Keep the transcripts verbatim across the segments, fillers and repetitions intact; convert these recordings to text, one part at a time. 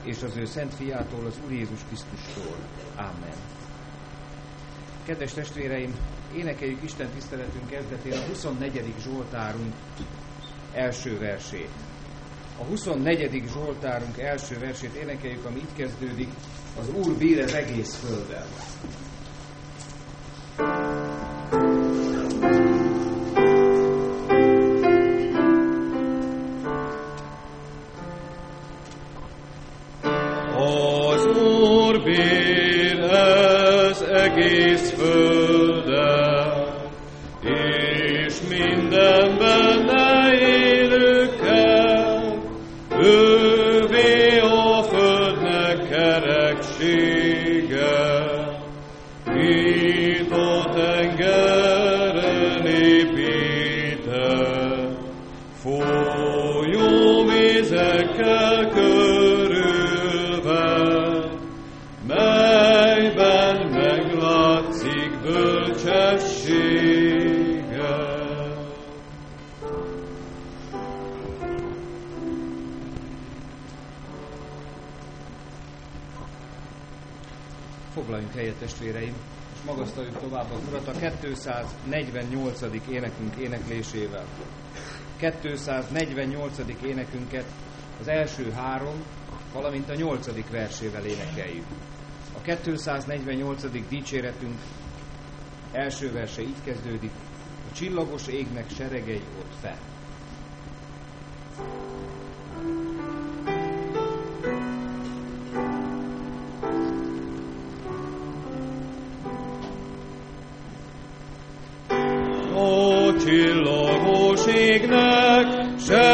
és az ő szent fiától, az Úr Jézus Krisztustól. Amen. Kedves testvéreim, énekeljük Isten tiszteletünk kezdetén a huszonnegyedik Zsoltárunk első versét. A huszonnegyedik Zsoltárunk első versét énekeljük, ami így kezdődik: az Úr bír az egész földdel. Az Úr bír az egész földdel, és minden benne élőkkel, ővé a földnek kereksége, itt a tengeren épített, folyó vízekkel körülve, melyben meglátszik bölcsessége. Foglaljunk helyet, testvéreim, és magasztaljuk tovább az Urat a kétszáznegyvennyolcadik énekünk éneklésével. kétszáznegyvennyolcadik énekünket az első három, valamint a nyolcadik versével énekeljük. A kétszáznegyvennyolcadik dicséretünk első verse így kezdődik: a csillagos égnek seregei ott fenn. A csillagos égnek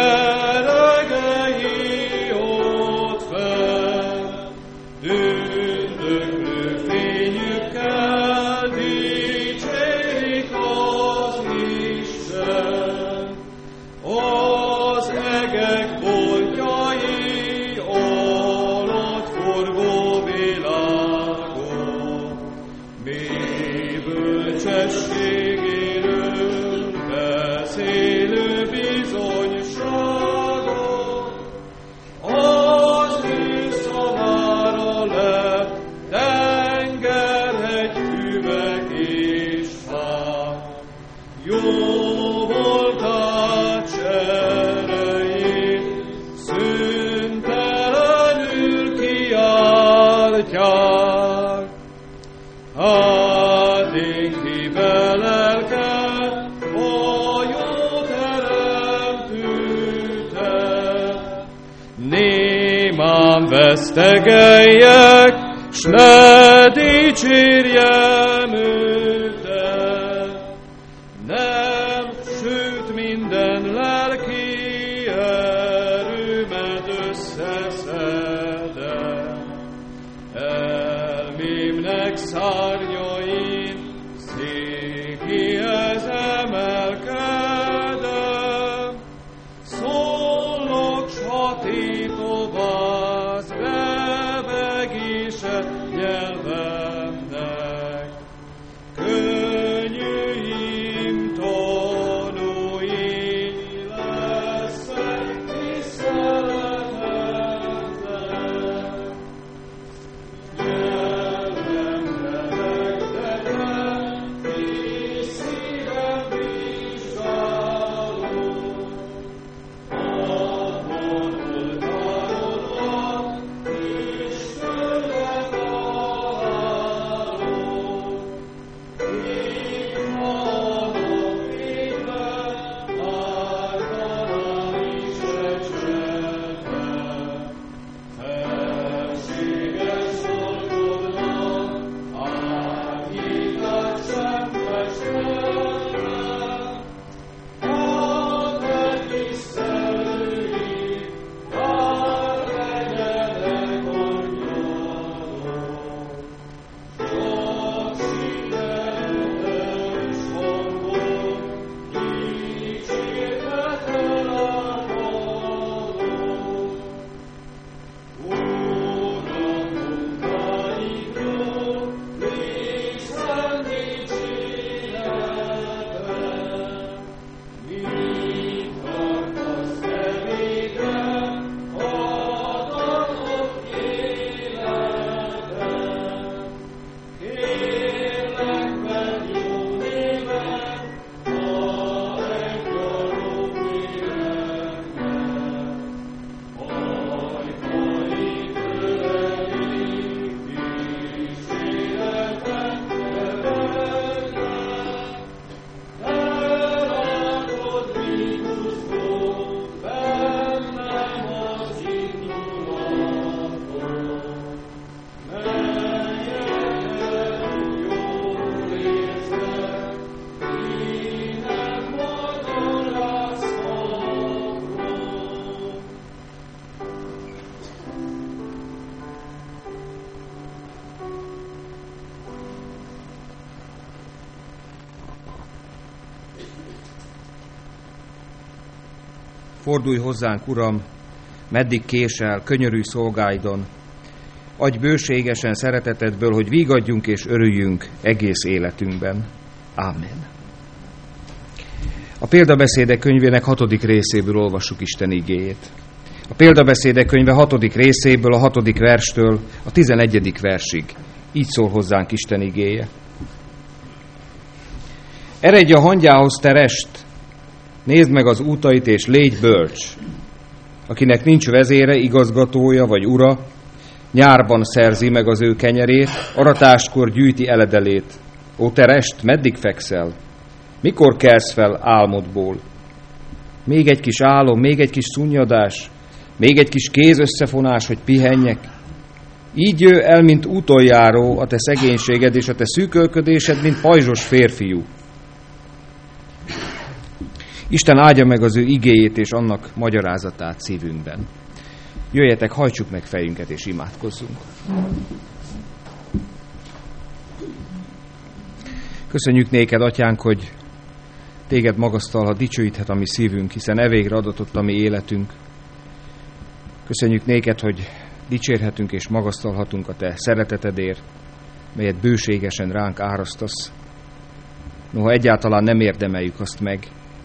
seregei ott fenn, tündöklő fényükkel dicsérik az Isten. Az egek boltjai alatt forgó világon, mély bölcsességéről beszélő bizonyságot, az ő szavára lett tengerhegy, üveg és fák. Jó voltát cserejét szüntelenül kiáltják. Hát én kibelelket a jó teremtőte, némán vesztegeljek, s ne dicsérjem őtet. Nem, sőt minden lelki erőmet összeszedem, elmémnek szárnyain székihez emelkedem, szólok, s hatítovász bevegése nyelvemnek. Könnyűim tanúi lesznek tiszteletemnek. Nyelvemre megtetem, és szívem vizsgáló. Abban oltárodva, és földet találom. Fordulj hozzánk, Uram, meddig késel, könyörülj szolgáidon. Adj bőségesen szeretetedből, hogy vígadjunk és örüljünk egész életünkben. Ámen. A Példabeszédek könyvének hatodik részéből olvassuk Isten igéjét. A Példabeszédek könyve hatodik részéből, a hatodik verstől a tizenegyedik versig. Így szól hozzánk Isten igéje. Eredj a hangyához, te rest, nézd meg az útait, és légy bölcs. Akinek nincs vezére, igazgatója vagy ura, nyárban szerzi meg az ő kenyerét, aratáskor gyűjti eledelét. Ó, te rest, meddig fekszel? Mikor kelsz fel álmodból? Még egy kis álom, még egy kis szunnyadás, még egy kis kézösszefonás, hogy pihenjek. Így jöjj el, mint útoljáró, a te szegénységed és a te szűkölködésed, mint pajzsos férfiú. Isten áldja meg az ő igéjét és annak magyarázatát szívünkben. Jöjjetek, hajtsuk meg fejünket és imádkozzunk. Köszönjük néked, Atyánk, hogy téged magasztalhat, dicsőíthet a mi szívünk, hiszen evégre adatott a mi életünk. Köszönjük néked, hogy dicsérhetünk és magasztalhatunk a te szeretetedért, melyet bőségesen ránk árasztasz. Noha egyáltalán nem érdemeljük azt meg.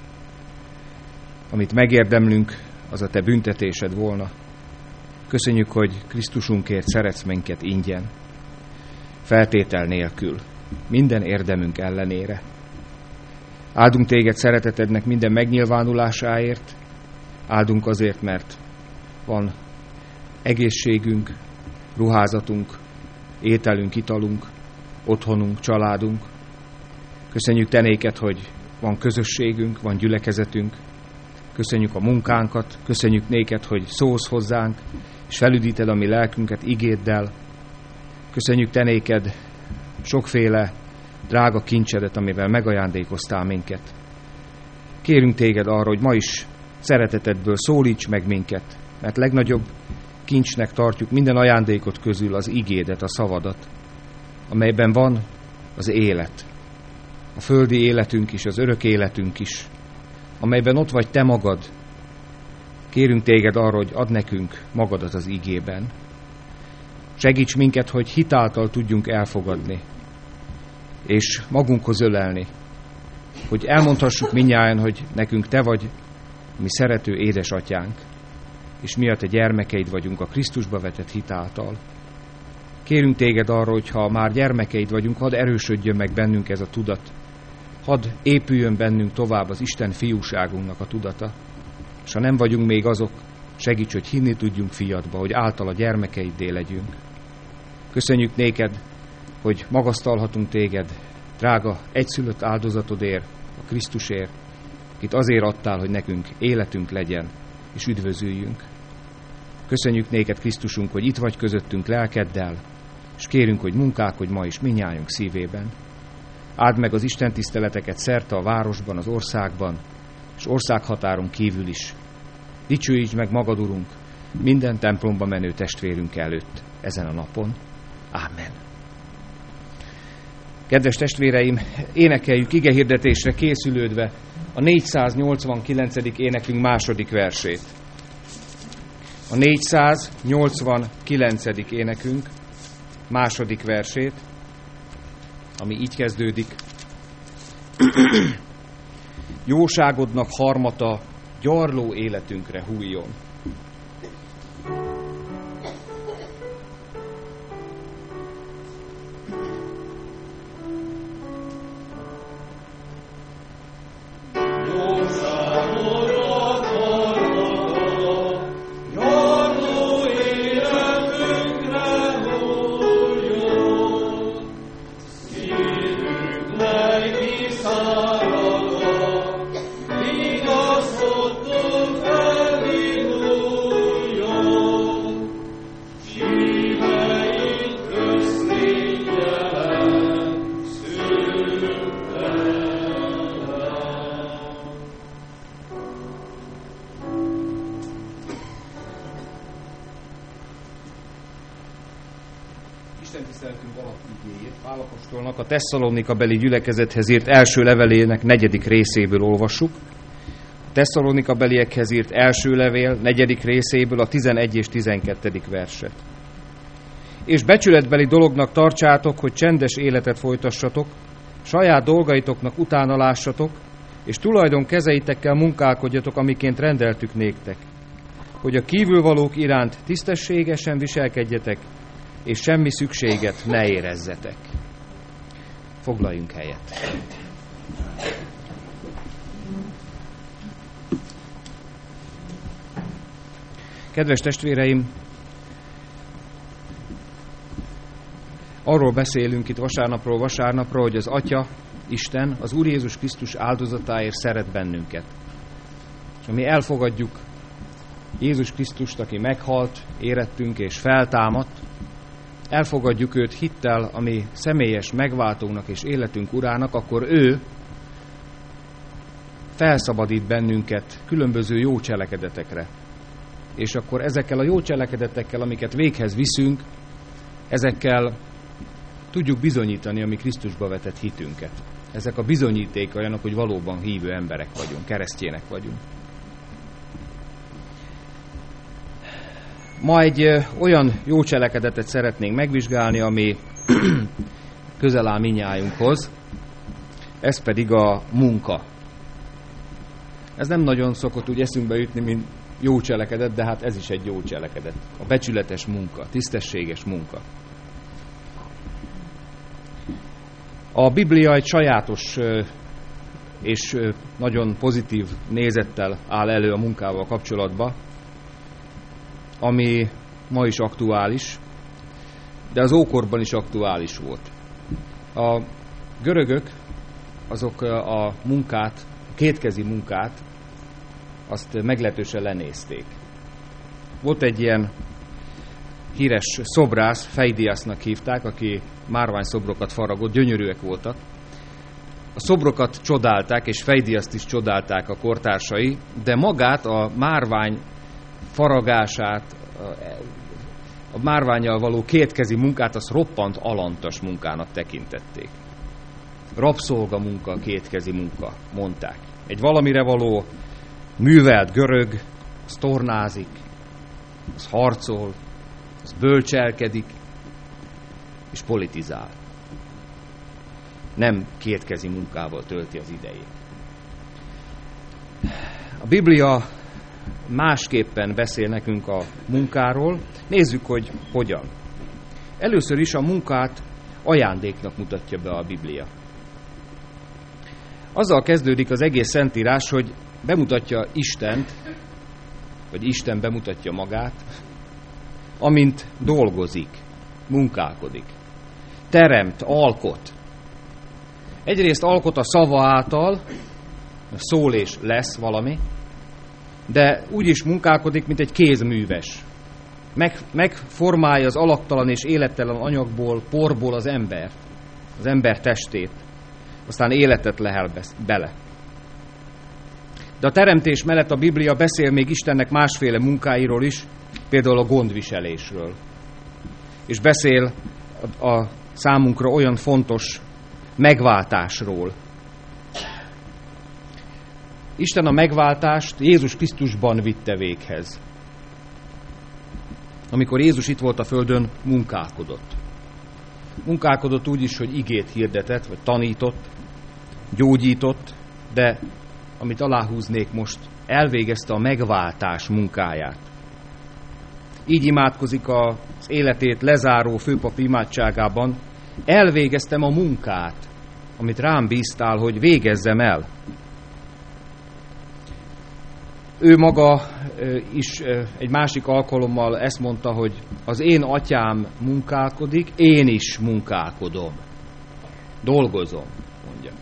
Amit megérdemlünk, az a te büntetésed volna. Köszönjük, hogy Krisztusunkért szeretsz minket ingyen, feltétel nélkül, minden érdemünk ellenére. Áldunk téged szeretetednek minden megnyilvánulásáért, áldunk azért, mert van egészségünk, ruházatunk, ételünk, italunk, otthonunk, családunk. Köszönjük te néked, hogy van közösségünk, van gyülekezetünk. Köszönjük a munkánkat, köszönjük néked, hogy szólsz hozzánk, és felüdíted a mi lelkünket igéddel. Köszönjük te néked sokféle drága kincsedet, amivel megajándékoztál minket. Kérünk téged arra, hogy ma is szeretetedből szólíts meg minket, mert legnagyobb kincsnek tartjuk minden ajándékot közül az igédet, a szavadat, amelyben van az élet, a földi életünk is, az örök életünk is, amelyben ott vagy te magad. Kérünk téged arra, hogy add nekünk magadat az igében. Segíts minket, hogy hitáltal tudjunk elfogadni, és magunkhoz ölelni, hogy elmondhassuk mindnyájan, hogy nekünk te vagy, mi szerető édesatyánk, és mi a te gyermekeid vagyunk a Krisztusba vetett hitáltal. Kérünk téged arra, hogy ha már gyermekeid vagyunk, hadd erősödjön meg bennünk ez a tudat, hadd épüljön bennünk tovább az Isten fiúságunknak a tudata, és ha nem vagyunk még azok, segíts, hogy hinni tudjunk fiadba, hogy általa gyermekeiddé legyünk. Köszönjük néked, hogy magasztalhatunk téged, drága egyszülött áldozatodért, a Krisztusért, akit azért adtál, hogy nekünk életünk legyen, és üdvözüljünk. Köszönjük néked, Krisztusunk, hogy itt vagy közöttünk lelkeddel, és kérünk, hogy munkálkodj ma is mindnyájunk szívében. Áld meg az Isten tiszteleteket szerte a városban, az országban, és országhatáron kívül is. Dicsőítsd meg magad, Urunk, minden templomba menő testvérünk előtt ezen a napon. Ámen. Kedves testvéreim, énekeljük igehirdetésre készülődve a négyszáznyolcvankilencedik énekünk második versét. A négyszáznyolcvankilencedik énekünk második versét, ami így kezdődik. Jóságodnak harmata gyarló életünkre hújjon. Pál apostolnak a Tesszalonika beli gyülekezethez írt első levelének negyedik részéből olvassuk. Tesszalonika beliekhez írt első levél, negyedik részéből a tizenegy és tizenkettedik verset. És becsületbeli dolognak tartsátok, hogy csendes életet folytassatok, saját dolgaitoknak utána lássatok, és tulajdon kezeitekkel munkálkodjatok, amiként rendeltük néktek, hogy a kívülvalók iránt tisztességesen viselkedjetek, és semmi szükséget ne érezzetek. Foglaljunk helyet. Kedves testvéreim, arról beszélünk itt vasárnapról vasárnapról, hogy az Atya, Isten, az Úr Jézus Krisztus áldozatáért szeret bennünket. És ha mi elfogadjuk Jézus Krisztust, aki meghalt, érettünk és feltámadt, elfogadjuk őt hittel, ami személyes megváltónak és életünk urának, akkor ő felszabadít bennünket különböző jó cselekedetekre. És akkor ezekkel a jó cselekedetekkel, amiket véghez viszünk, ezekkel tudjuk bizonyítani a mi Krisztusba vetett hitünket. Ezek a bizonyíték olyanok, hogy valóban hívő emberek vagyunk, keresztjének vagyunk. Ma egy olyan jó cselekedetet szeretnénk megvizsgálni, ami közel áll minnyájunkhoz, ez pedig a munka. Ez nem nagyon szokott úgy eszünkbe jutni, mint jó cselekedet, de hát ez is egy jó cselekedet. A becsületes munka, tisztességes munka. A Biblia egy sajátos és nagyon pozitív nézettel áll elő a munkával kapcsolatban, ami ma is aktuális, de az ókorban is aktuális volt. A görögök azok a munkát, a kétkezi munkát, azt meglehetősen lenézték. Volt egy ilyen híres szobrász, Pheidiasznak hívták, aki márványszobrokat faragott, gyönyörűek voltak. A szobrokat csodálták, és Pheidiaszt is csodálták a kortársai, de magát a márvány faragását, a márvánnyal való kétkezi munkát, azt roppant alantas munkának tekintették. Rabszolga munka, kétkezi munka, mondták. Egy valamire való művelt görög, az tornázik, az harcol, az bölcselkedik, és politizál. Nem kétkezi munkával tölti az idejét. A Biblia másképpen beszél nekünk a munkáról. Nézzük, hogy hogyan. Először is a munkát ajándéknak mutatja be a Biblia. Azzal kezdődik az egész Szentírás, hogy bemutatja Istent, vagy Isten bemutatja magát, amint dolgozik, munkálkodik, teremt, alkot. Egyrészt alkot a szava által, szól és lesz valami, de úgy is munkálkodik, mint egy kézműves. Meg, megformálja az alaktalan és élettelen anyagból, porból az embert, az ember testét, aztán életet lehel bele. De a teremtés mellett a Biblia beszél még Istennek másféle munkáiról is, például a gondviselésről. És beszél a, a számunkra olyan fontos megváltásról. Isten a megváltást Jézus Krisztusban vitte véghez. Amikor Jézus itt volt a földön, munkálkodott. Munkálkodott úgy is, hogy igét hirdetett, vagy tanított, gyógyított, de amit aláhúznék most, elvégezte a megváltás munkáját. Így imádkozik az életét lezáró főpapi imádságában: elvégeztem a munkát, amit rám bíztál, hogy végezzem el. Ő maga is egy másik alkalommal ezt mondta, hogy az én atyám munkálkodik, én is munkálkodom. Dolgozom, mondja.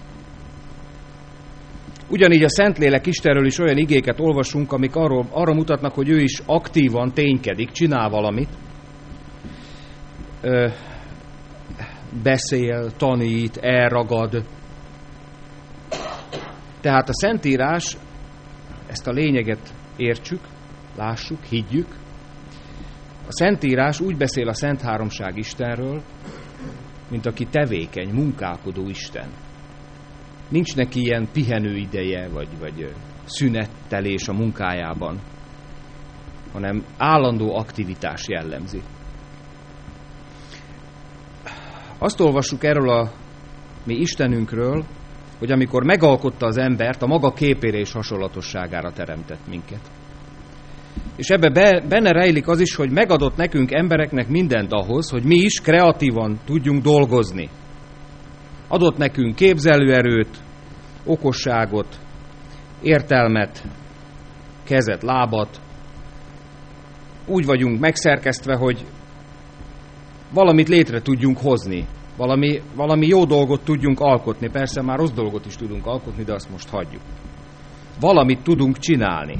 Ugyanígy a Szentlélek Istenről is olyan igéket olvasunk, amik arról, arra mutatnak, hogy ő is aktívan ténykedik, csinál valamit. Ö, beszél, tanít, elragad. Tehát a Szentírás, ezt a lényeget értsük, lássuk, higgyük. A Szentírás úgy beszél a Szent Háromság Istenről, mint aki tevékeny, munkálkodó Isten. nincs neki ilyen pihenő ideje, vagy, vagy szünettelés a munkájában, hanem állandó aktivitás jellemzi. Azt olvassuk erről a mi Istenünkről, hogy amikor megalkotta az embert, a maga képére és hasonlatosságára teremtett minket. És ebbe be, benne rejlik az is, hogy megadott nekünk embereknek mindent ahhoz, hogy mi is kreatívan tudjunk dolgozni. Adott nekünk képzelőerőt, okosságot, értelmet, kezet, lábat. Úgy vagyunk megszerkesztve, hogy valamit létre tudjunk hozni, valami, valami jó dolgot tudjunk alkotni. Persze már rossz dolgot is tudunk alkotni, de azt most hagyjuk. Valamit tudunk csinálni.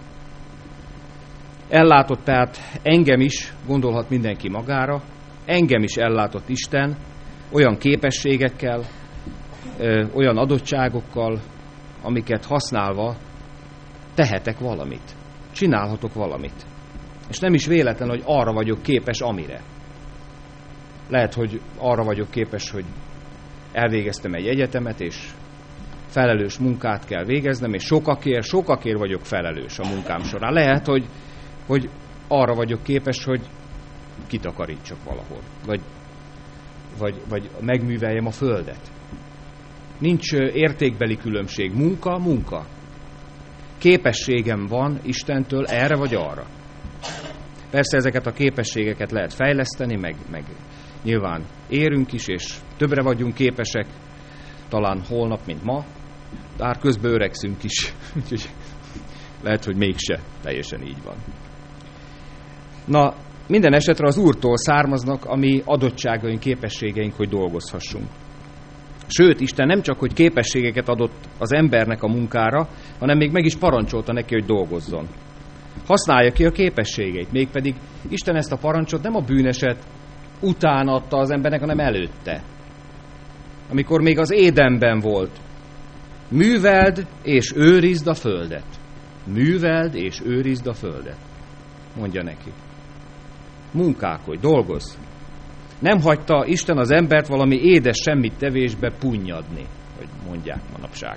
Ellátott tehát engem is, gondolhat mindenki magára, engem is ellátott Isten olyan képességekkel, ö, olyan adottságokkal, amiket használva tehetek valamit, csinálhatok valamit. És nem is véletlen, hogy arra vagyok képes, amire. Lehet, hogy arra vagyok képes, hogy elvégeztem egy egyetemet, és felelős munkát kell végeznem, és sokakért, sokakért vagyok felelős a munkám során. Lehet, hogy, hogy arra vagyok képes, hogy kitakarítsak valahol, vagy, vagy, vagy megműveljem a földet. Nincs értékbeli különbség. Munka, munka. Képességem van Istentől erre vagy arra. Persze ezeket a képességeket lehet fejleszteni, meg, meg nyilván érünk is, és többre vagyunk képesek, talán holnap, mint ma, de közben öregszünk is, úgyhogy lehet, hogy mégse teljesen így van. Na, minden esetre az Úrtól származnak a mi adottságaink, képességeink, hogy dolgozhassunk. Sőt, Isten nem csak, hogy képességeket adott az embernek a munkára, hanem még meg is parancsolta neki, hogy dolgozzon. Használja ki a képességeit, mégpedig Isten ezt a parancsot nem a bűneset után adta az embernek, hanem előtte. Amikor még az Édenben volt. Műveld és őrizd a földet. Műveld és őrizd a földet. Mondja neki. Munkálkodj, dolgozz. Nem hagyta Isten az embert valami édes semmit tevésbe punnyadni, hogy mondják manapság.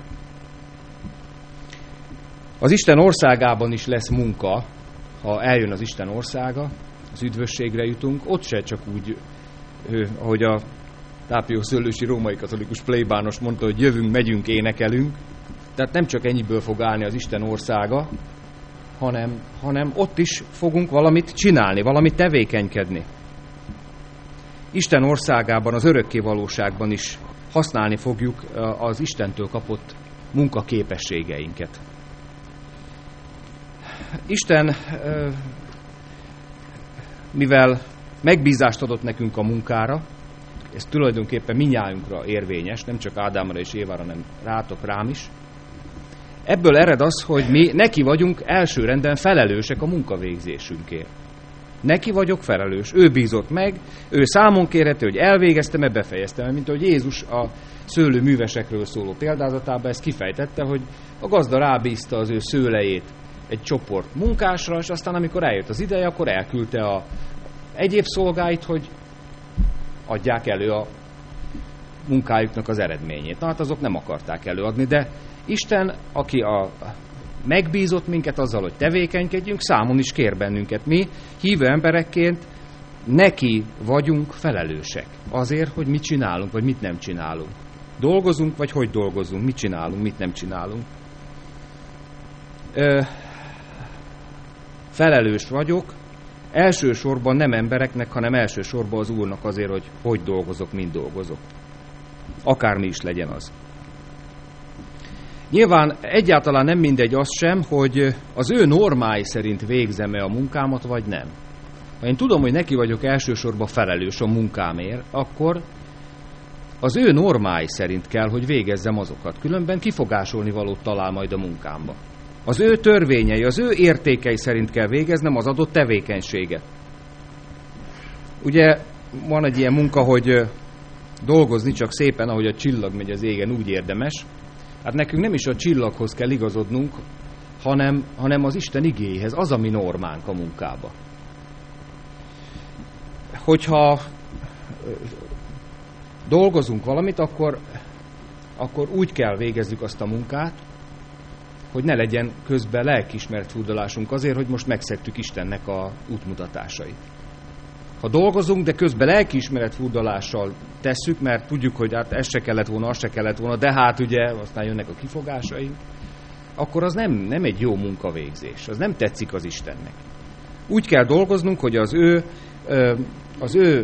Az Isten országában is lesz munka, ha eljön az Isten országa, az üdvösségre jutunk, ott se csak úgy, ahogy a Tápió Szőlősi római katolikus plébános mondta, hogy jövünk, megyünk, énekelünk. Tehát nem csak ennyiből fog állni az Isten országa, hanem, hanem ott is fogunk valamit csinálni, valamit tevékenykedni. Isten országában, az örökké valóságban is használni fogjuk az Istentől kapott munkaképességeinket. Isten, mivel megbízást adott nekünk a munkára, ez tulajdonképpen mindnyájunkra érvényes, nem csak Ádámra és Évára, hanem rátok, rám is. Ebből ered az, hogy mi neki vagyunk elsőrenden felelősek a munkavégzésünkért. Neki vagyok felelős, ő bízott meg, ő számon kérhető, hogy elvégeztem-e, befejeztem-e, mint ahogy Jézus a szőlő művesekről szóló példázatában ezt kifejtette, hogy a gazda rábízta az ő szőlejét egy csoport munkásra, és aztán amikor eljött az ideje, akkor elküldte a egyéb szolgáit, hogy adják elő a munkájuknak az eredményét. Na hát azok nem akarták előadni, de Isten, aki a megbízott minket azzal, hogy tevékenykedjünk, számon is kér bennünket. Mi, hívő emberekként neki vagyunk felelősek azért, hogy mit csinálunk, vagy mit nem csinálunk. Dolgozunk, vagy hogy dolgozunk, mit csinálunk, mit nem csinálunk. Ö, felelős vagyok, elsősorban nem embereknek, hanem elsősorban az Úrnak azért, hogy hogy dolgozok, mint dolgozok. Akármi is legyen az. Nyilván egyáltalán nem mindegy az sem, hogy az ő normái szerint végzem-e a munkámat, vagy nem. Ha én tudom, hogy neki vagyok elsősorban felelős a munkámért, akkor az ő normái szerint kell, hogy végezzem azokat. Különben kifogásolni valót talál majd a munkámba. Az ő törvényei, az ő értékei szerint kell végeznem az adott tevékenységet. Ugye van egy ilyen munka, hogy dolgozni csak szépen, ahogy a csillag megy az égen, úgy érdemes. Hát nekünk nem is a csillaghoz kell igazodnunk, hanem, hanem az Isten igéjéhez, az a mi normánk a munkába. Hogyha dolgozunk valamit, akkor akkor úgy kell végezzük azt a munkát, hogy ne legyen közben lelkiismeret furdalásunk azért, hogy most megszegtük Istennek a útmutatásait. Ha dolgozunk, de közben lelkiismeret furdalással tesszük, mert tudjuk, hogy hát ez se kellett volna, az se kellett volna, de hát ugye aztán jönnek a kifogásaink, akkor az nem, nem egy jó munkavégzés, az nem tetszik az Istennek. Úgy kell dolgoznunk, hogy az ő, az ő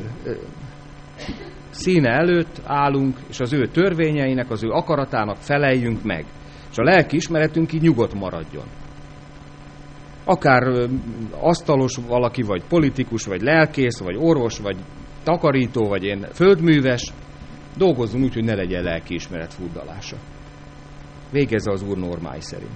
színe előtt állunk, és az ő törvényeinek, az ő akaratának feleljünk meg. És a lelki ismeretünk így nyugodt maradjon. Akár asztalos valaki, vagy politikus, vagy lelkész, vagy orvos, vagy takarító, vagy én földműves, dolgozzunk úgy, hogy ne legyen lelki ismeret furdalása. Végezze az Úr normái szerint.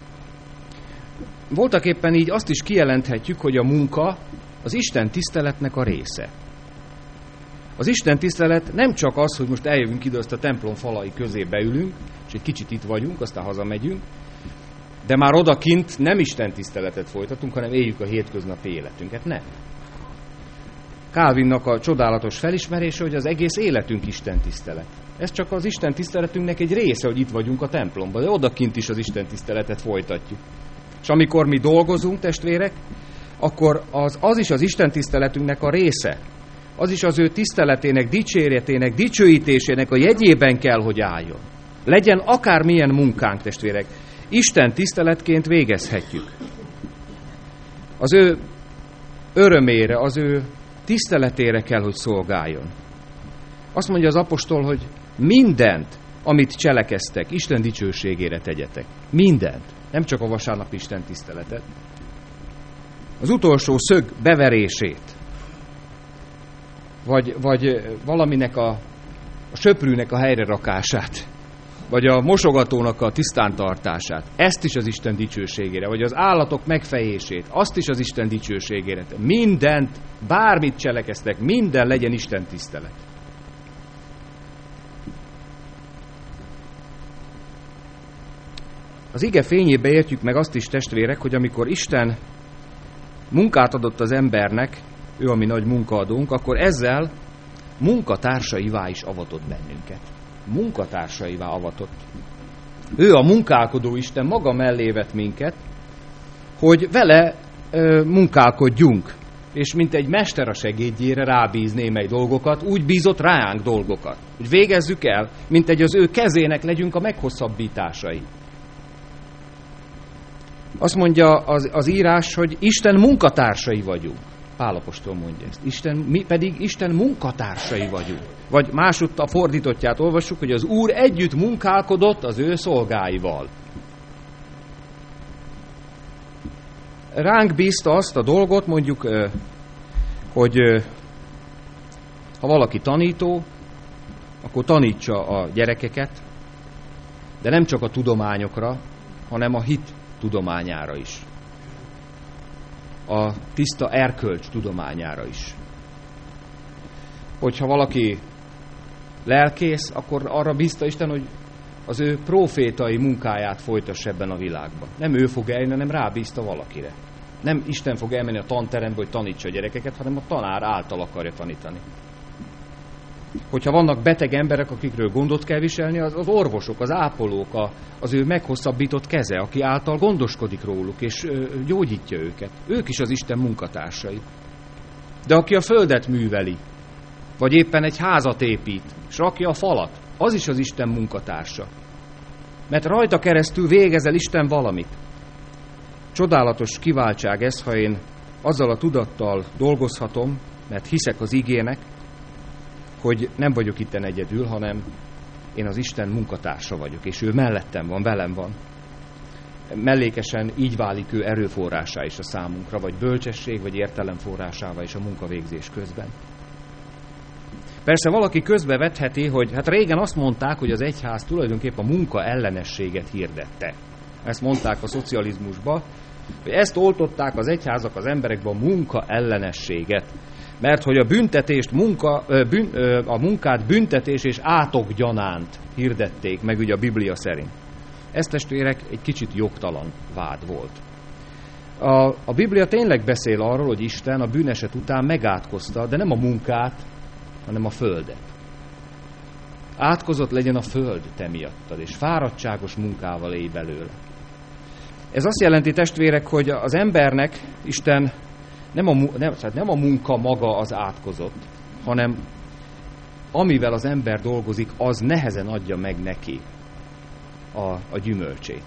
Voltak éppen így azt is kijelenthetjük, hogy a munka az Isten tiszteletnek a része. Az Isten tisztelet nem csak az, hogy most eljövünk ide, azt a templom falai közé beülünk, és egy kicsit itt vagyunk, aztán hazamegyünk, de már odakint nem Isten tiszteletet folytatunk, hanem éljük a hétköznapi életünket. Nem. Calvinnak a csodálatos felismerése, hogy az egész életünk Isten tisztelet. Ez csak az Isten tiszteletünknek egy része, hogy itt vagyunk a templomban, de odakint is az Isten tiszteletet folytatjuk. És amikor mi dolgozunk, testvérek, akkor az, az is az Isten tiszteletünknek a része. Az is az ő tiszteletének, dicséretének, dicsőítésének a jegyében kell, hogy álljon. Legyen akármilyen munkánk, testvérek, Isten tiszteletként végezhetjük. Az ő örömére, az ő tiszteletére kell, hogy szolgáljon. Azt mondja az apostol, hogy mindent, amit cselekeztek, Isten dicsőségére tegyetek. Mindent. Nem csak a vasárnap Isten tiszteletet. Az utolsó szög beverését, vagy, vagy valaminek a, a söprűnek a helyre rakását, vagy a mosogatónak a tisztántartását, ezt is az Isten dicsőségére, vagy az állatok megfejését, azt is az Isten dicsőségére. Mindent, bármit cselekeztek, minden legyen Isten tisztelet. Az ige fényébe értjük meg azt is, testvérek, hogy amikor Isten munkát adott az embernek, ő a mi nagy munkaadónk, akkor ezzel munkatársaivá is avatott bennünket. Munkatársaivá avatott. Ő a munkálkodó Isten maga mellé vett minket, hogy vele ö, munkálkodjunk. És mint egy mester a segédjére rábíz némely dolgokat, úgy bízott ránk dolgokat. Hogy végezzük el, mint egy az ő kezének legyünk a meghosszabbításai. Azt mondja az, az írás, hogy Isten munkatársai vagyunk. Pál apostol mondja ezt. Isten, mi pedig Isten munkatársai vagyunk. Vagy másutt a fordítottját olvassuk, hogy az Úr együtt munkálkodott az ő szolgáival. Ránk bízta azt a dolgot, mondjuk, hogy ha valaki tanító, akkor tanítsa a gyerekeket, de nem csak a tudományokra, hanem a hit tudományára is. A tiszta erkölcs tudományára is. Hogyha valaki lelkész, akkor arra bízta Isten, hogy az ő profétai munkáját folytassa ebben a világban. Nem ő fog eljönni, hanem rábízta valakire. Nem Isten fog elmenni a tanterembe, hogy tanítsa a gyerekeket, hanem a tanár által akarja tanítani. Hogyha vannak beteg emberek, akikről gondot kell viselni, az, az orvosok, az ápolók, a, az ő meghosszabbított keze, aki által gondoskodik róluk, és ö, gyógyítja őket. Ők is az Isten munkatársai. De aki a földet műveli, vagy éppen egy házat épít, és rakja a falat, az is az Isten munkatársa. Mert rajta keresztül végezel Isten valamit. Csodálatos kiváltság ez, ha én azzal a tudattal dolgozhatom, mert hiszek az igének, hogy nem vagyok itten egyedül, hanem én az Isten munkatársa vagyok, és ő mellettem van, velem van. Mellékesen így válik ő erőforrásá is a számunkra, vagy bölcsesség, vagy értelem forrásává is a munkavégzés közben. Persze valaki közbevetheti, hogy hát régen azt mondták, hogy az egyház tulajdonképpen a munka ellenességet hirdette. Ezt mondták a szocializmusban, hogy ezt oltották az egyházak az emberekbe, a munka ellenességet. Mert hogy a büntetést, munka, bűn, a munkát büntetés és átok gyanánt hirdették meg ugye a Biblia szerint. Ez, testvérek, egy kicsit jogtalan vád volt. A, a Biblia tényleg beszél arról, hogy Isten a bűneset után megátkozta, de nem a munkát, hanem a földet. Átkozott legyen a föld te miattad, és fáradtságos munkával élj belőle. Ez azt jelenti, testvérek, hogy az embernek Isten nem a, nem, tehát nem a munka maga az átkozott, hanem amivel az ember dolgozik, az nehezen adja meg neki a, a gyümölcsét.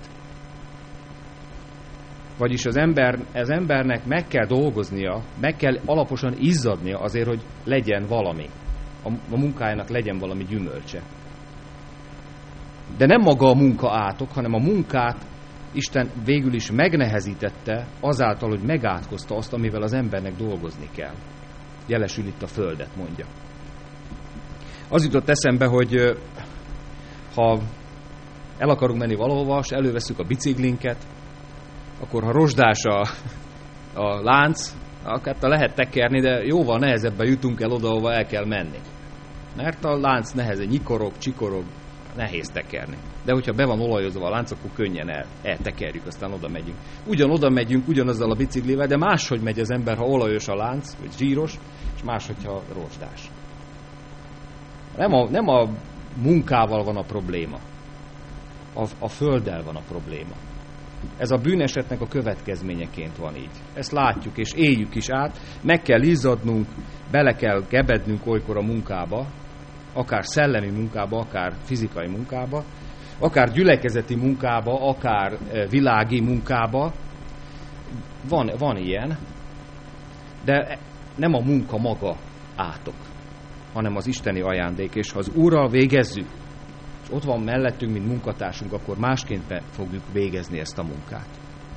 Vagyis az, ember, az embernek meg kell dolgoznia, meg kell alaposan izzadnia azért, hogy legyen valami. A, a munkájának legyen valami gyümölcse. De nem maga a munka átok, hanem a munkát Isten végül is megnehezítette azáltal, hogy megátkozta azt, amivel az embernek dolgozni kell. Jelesül itt a földet, mondja. Az jutott eszembe, hogy ha el akarunk menni valahova, és előveszünk a biciklinket, akkor ha rozsdás a, a lánc, akkor lehet tekerni, de jóval nehezebben jutunk el oda, ahova el kell menni. Mert a lánc nehezen nyikorog, csikorog, nehéz tekerni. De hogyha be van olajozva a lánc, akkor könnyen el, eltekerjük, aztán oda megyünk. Ugyan oda megyünk, ugyanazzal a biciklivel, de máshogy megy az ember, ha olajos a lánc, vagy zsíros, és máshogy, ha rozsdás. Nem a, nem a munkával van a probléma. A, a földdel van a probléma. Ez a bűnesetnek a következményeként van így. Ezt látjuk, és éljük is át. Meg kell izzadnunk, bele kell gebednünk olykor a munkába, akár szellemi munkába, akár fizikai munkába, akár gyülekezeti munkába, akár világi munkába. Van, van ilyen, de nem a munka maga átok, hanem az isteni ajándék, és ha az Úrral végezzük, és ott van mellettünk, mint munkatársunk, akkor másként fogjuk végezni ezt a munkát.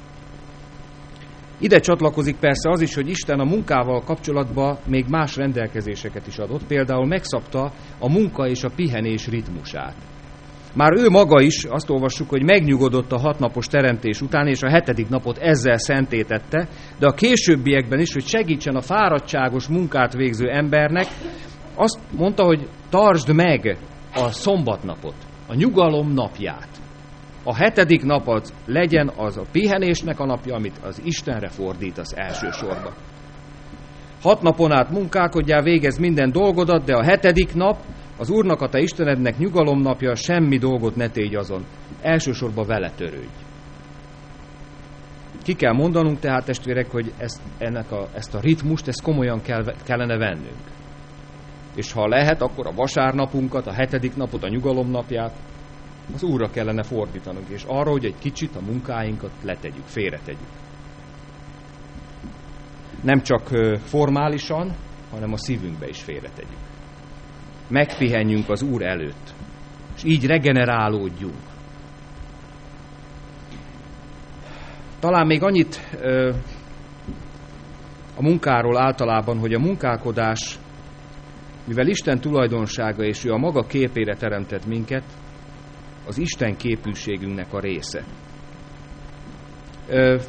Ide csatlakozik persze az is, hogy Isten a munkával kapcsolatban még más rendelkezéseket is adott, például megszabta a munka és a pihenés ritmusát. Már ő maga is, azt olvassuk, hogy megnyugodott a hatnapos teremtés után, és a hetedik napot ezzel szentétette, de a későbbiekben is, hogy segítsen a fáradtságos munkát végző embernek, azt mondta, hogy tartsd meg a szombatnapot, a nyugalom napját. A hetedik nap az legyen az a pihenésnek a napja, amit az Istenre fordítasz elsősorban. Hat napon át munkálkodjál, végezz minden dolgodat, de a hetedik nap az Úrnak, a te Istenednek nyugalom napja, semmi dolgot ne tégy azon. Elsősorban vele törődj. Ki kell mondanunk tehát, testvérek, hogy ezt, ennek a, ezt a ritmust, ezt komolyan kell, kellene vennünk. És ha lehet, akkor a vasárnapunkat, a hetedik napot, a nyugalom napját az Úrra kellene fordítanunk, és arra, hogy egy kicsit a munkáinkat letegyük, félretegyük. Nem csak formálisan, hanem a szívünkbe is félretegyük. Megpihenjünk az Úr előtt, és így regenerálódjunk. Talán még annyit ö, a munkáról általában, hogy a munkálkodás, mivel Isten tulajdonsága, és ő a maga képére teremtett minket, az Isten képűségünknek a része. Ö,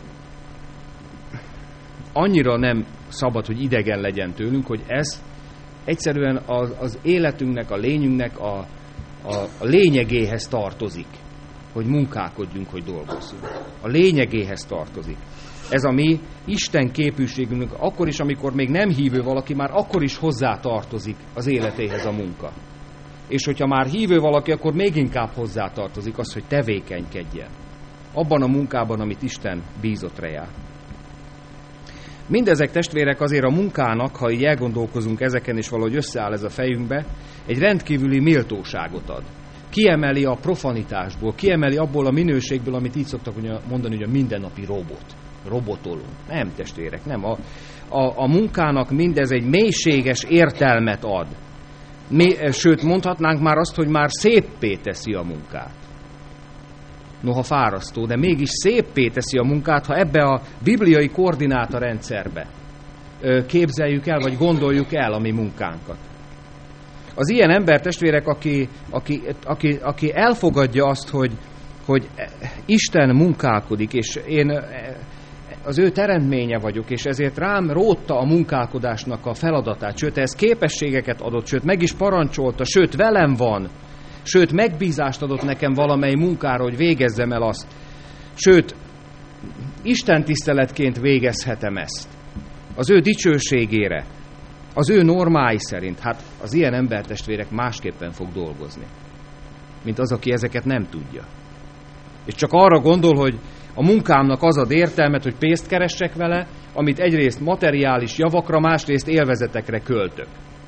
annyira nem szabad, hogy idegen legyen tőlünk, hogy ez egyszerűen az, az életünknek, a lényünknek a, a, a lényegéhez tartozik, hogy munkálkodjunk, hogy dolgozzunk. A lényegéhez tartozik. Ez a mi Isten képűségünknek, akkor is, amikor még nem hívő valaki, már akkor is hozzá tartozik az életéhez a munka. És hogyha már hívő valaki, akkor még inkább hozzá tartozik az, hogy tevékenykedjen. Abban a munkában, amit Isten bízott rá. Mindezek, testvérek, azért a munkának, ha így elgondolkozunk ezeken, és valahogy összeáll ez a fejünkbe, egy rendkívüli méltóságot ad. Kiemeli a profanitásból, kiemeli abból a minőségből, amit így szoktak mondani, hogy a mindennapi robot. Robotolunk. Nem, testvérek, nem. A, a, a munkának mindez egy mélységes értelmet ad. Mi, sőt, mondhatnánk már azt, hogy már széppé teszi a munkát. Noha fárasztó, de mégis széppé teszi a munkát, ha ebbe a bibliai koordináta rendszerbe képzeljük el, vagy gondoljuk el a mi munkánkat. Az ilyen ember, testvérek, aki, aki, aki, aki elfogadja azt, hogy, hogy Isten munkálkodik, és én az ő teremtménye vagyok, és ezért rám rótta a munkálkodásnak a feladatát, sőt, ez képességeket adott, sőt, meg is parancsolta, sőt, velem van, sőt, megbízást adott nekem valamely munkára, hogy végezzem el azt. Sőt, Isten tiszteletként végezhetem ezt. Az ő dicsőségére. Az ő normái szerint, hát az ilyen embertestvérek másképpen fog dolgozni, mint az, aki ezeket nem tudja. És csak arra gondol, hogy a munkámnak az ad értelmet, hogy pénzt keressek vele, amit egyrészt materiális javakra, másrészt élvezetekre költök.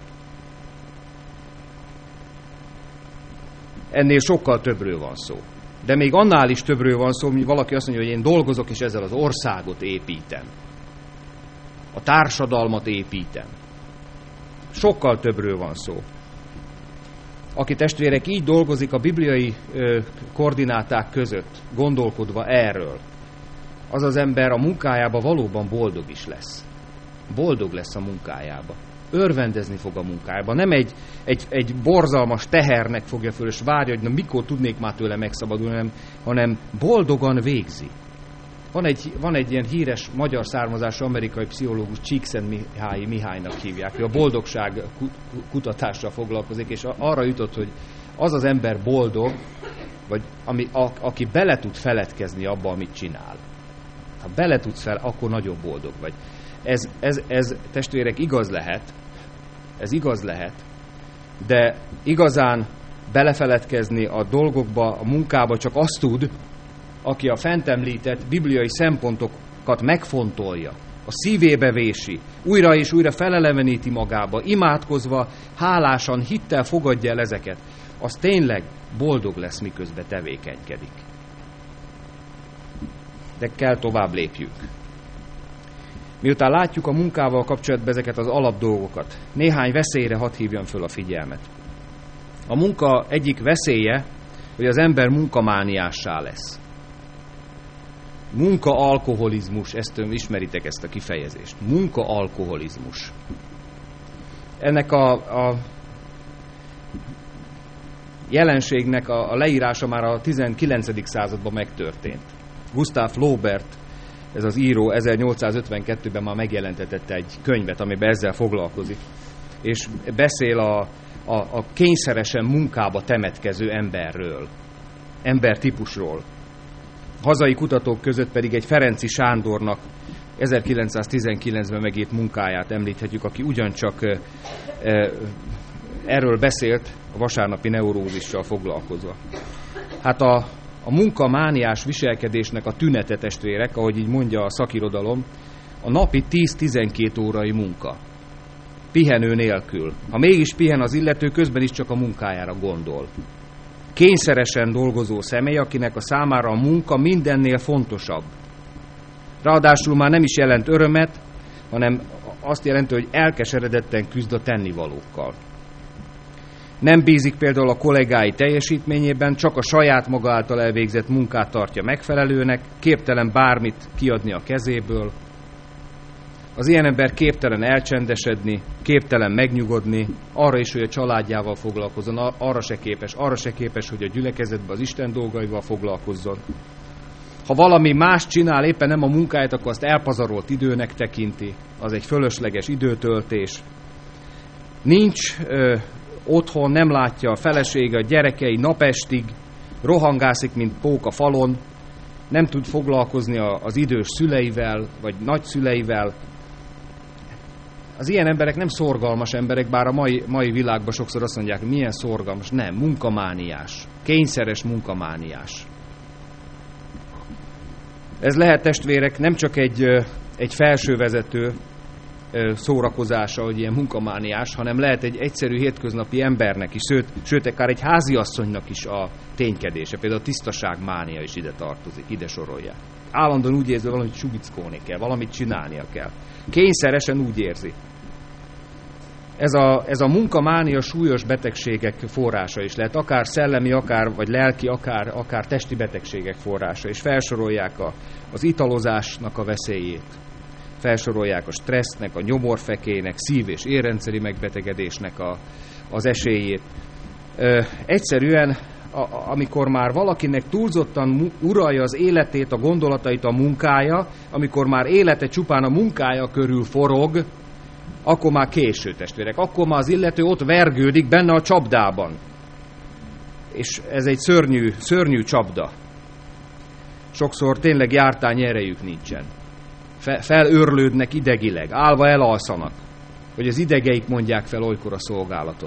Ennél sokkal többről van szó. De még annál is többről van szó, hogy valaki azt mondja, hogy én dolgozok, és ezzel az országot építem. A társadalmat építem. Sokkal többről van szó. Aki testvérek így dolgozik a bibliai ö, koordináták között, gondolkodva erről, az az ember a munkájába valóban boldog is lesz. Boldog lesz a munkájába. Örvendezni fog a munkájába. Nem egy, egy, egy borzalmas tehernek fogja föl, és várja, hogy na, mikor tudnék már tőle megszabadulni, hanem, hanem boldogan végzi. Van egy, van egy ilyen híres magyar származású amerikai pszichológus, Csíkszentmihályi Mihálynak hívják, ő a boldogság kutatással foglalkozik, és arra jutott, hogy az az ember boldog, vagy ami, a, aki bele tud feledkezni abba, amit csinál. Ha bele tudsz fel, akkor nagyon boldog vagy. Ez, ez, ez, testvérek, igaz lehet, ez igaz lehet, de igazán belefeledkezni a dolgokba, a munkába csak azt tud, aki a fent említett bibliai szempontokat megfontolja, a szívébe vési, újra és újra feleleveníti magába, imádkozva, hálásan, hittel fogadja el ezeket, az tényleg boldog lesz, miközben tevékenykedik. De kell tovább lépjünk. Miután látjuk a munkával kapcsolatban ezeket az alapdolgokat, néhány veszélyre hadd hívjam föl a figyelmet. A munka egyik veszélye, hogy az ember munkamániássá lesz. Munkaalkoholizmus, ezt ismeritek ezt a kifejezést. Munkaalkoholizmus. Ennek a, a jelenségnek a, a leírása már a tizenkilencedik században megtörtént. Gustav Flaubert, ez az író, ezernyolcszázötvenkettőben már megjelentetette egy könyvet, amiben ezzel foglalkozik. És beszél a, a, a kényszeresen munkába temetkező emberről, embertípusról. Hazai kutatók között pedig egy Ferenczy Sándornak ezerkilencszáztizenkilencben megírt munkáját említhetjük, aki ugyancsak e, e, erről beszélt a vasárnapi neurózissal foglalkozva. Hát a, a munkamániás viselkedésnek a tünete, testvérek, ahogy így mondja a szakirodalom, a napi tíz-tizenkét órai munka. Pihenő nélkül. Ha mégis pihen az illető, közben is csak a munkájára gondol. Kényszeresen dolgozó személy, akinek a számára a munka mindennél fontosabb. Ráadásul már nem is jelent örömet, hanem azt jelenti, hogy elkeseredetten küzd a tennivalókkal. Nem bízik például a kollégái teljesítményében, csak a saját maga által elvégzett munkát tartja megfelelőnek, képtelen bármit kiadni a kezéből. Az ilyen ember képtelen elcsendesedni, képtelen megnyugodni, arra is, hogy a családjával foglalkozzon, arra se képes, arra se képes, hogy a gyülekezetben az Isten dolgaival foglalkozzon. Ha valami más csinál, éppen nem a munkáját, akkor azt elpazarolt időnek tekinti, az egy fölösleges időtöltés. Nincs ö, otthon, nem látja a felesége, a gyerekei napestig, rohangászik, mint pók a falon, nem tud foglalkozni az idős szüleivel, vagy nagyszüleivel. Az ilyen emberek nem szorgalmas emberek, bár a mai, mai világban sokszor azt mondják, hogy milyen szorgalmas. Nem, munkamániás. Kényszeres munkamániás. Ez lehet, testvérek, nem csak egy, egy felsővezető szórakozása, hogy ilyen munkamániás, hanem lehet egy egyszerű hétköznapi embernek is, sőt, sőt akár egy háziasszonynak is a ténykedése. Például a tisztaságmánia is ide tartozik, ide sorolja. Állandóan úgy érzi, hogy valamit subickolni kell, valamit csinálnia kell. Kényszeresen úgy érzi. Ez a, ez a munkamánia súlyos betegségek forrása is lehet, akár szellemi, akár vagy lelki, akár, akár testi betegségek forrása, és felsorolják a, az italozásnak a veszélyét. Felsorolják a stressznek, a nyomorfekének, szív- és érrendszeri megbetegedésnek a, az esélyét. Ö, egyszerűen, a, amikor már valakinek túlzottan uralja az életét, a gondolatait a munkája, amikor már élete csupán a munkája körül forog, akkor már késő, testvérek. Akkor már az illető ott vergődik benne a csapdában. És ez egy szörnyű, szörnyű csapda. Sokszor tényleg jártány erejük nincsen. Felőrlődnek idegileg, állva elalszanak. hogy az idegeik mondják fel olykor a szolgálatot.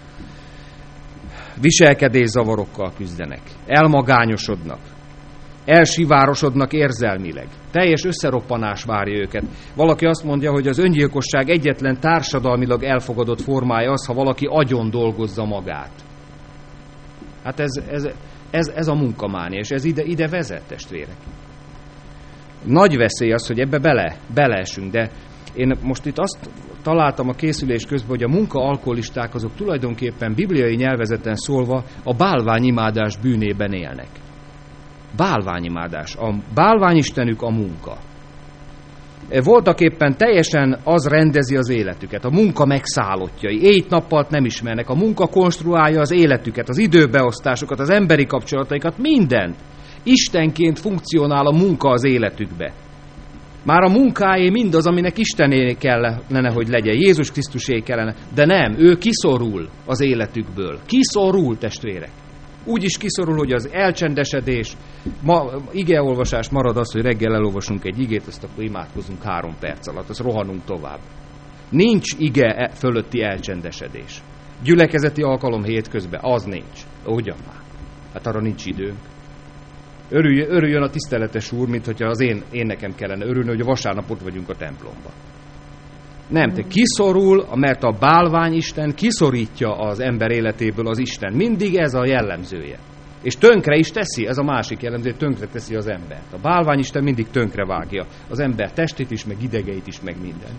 Viselkedészavarokkal küzdenek, elmagányosodnak, elsivárosodnak érzelmileg. Teljes összeroppanás várja őket. Valaki azt mondja, hogy az öngyilkosság egyetlen társadalmilag elfogadott formája az, ha valaki agyon dolgozza magát. Hát ez, ez, ez, ez a munkamánia, és ez ide, ide vezet, testvérek. Nagy veszély az, hogy ebbe bele, beleesünk, de én most itt azt találtam a készülés közben, hogy a munkaalkoholisták azok tulajdonképpen bibliai nyelvezeten szólva a bálványimádás bűnében élnek. Bálványimádás. A bálványistenük a munka. Voltak éppen teljesen az rendezi az életüket, a munka megszállottjai. Éjt-nappalt nem ismernek, a munka konstruálja az életüket, az időbeosztásokat, az emberi kapcsolataikat, mindent. Istenként funkcionál a munka az életükbe. Már a munkáé mindaz, aminek Istené kellene, hogy legyen. Jézus Krisztusé kellene. De nem, ő kiszorul az életükből. Kiszorul, testvérek. Úgy is kiszorul, hogy az elcsendesedés, ma, igeolvasás marad az, hogy reggel elolvasunk egy igét, azt akkor imádkozunk három perc alatt, azt rohanunk tovább. Nincs ige fölötti elcsendesedés. Gyülekezeti alkalom hétközben, az nincs. Ugyan már. Hát arra nincs időnk. Örüljön, örüljön a tiszteletes úr, mint hogyha az én, én nekem kellene örülni, hogy a vasárnap ott vagyunk a templomban. Nem, te kiszorul, mert a bálványisten kiszorítja az ember életéből az Isten. Mindig ez a jellemzője. És tönkre is teszi, ez a másik jellemző, tönkre teszi az embert. A bálványisten mindig tönkre vágja az ember testét is, meg idegeit is, meg mindent.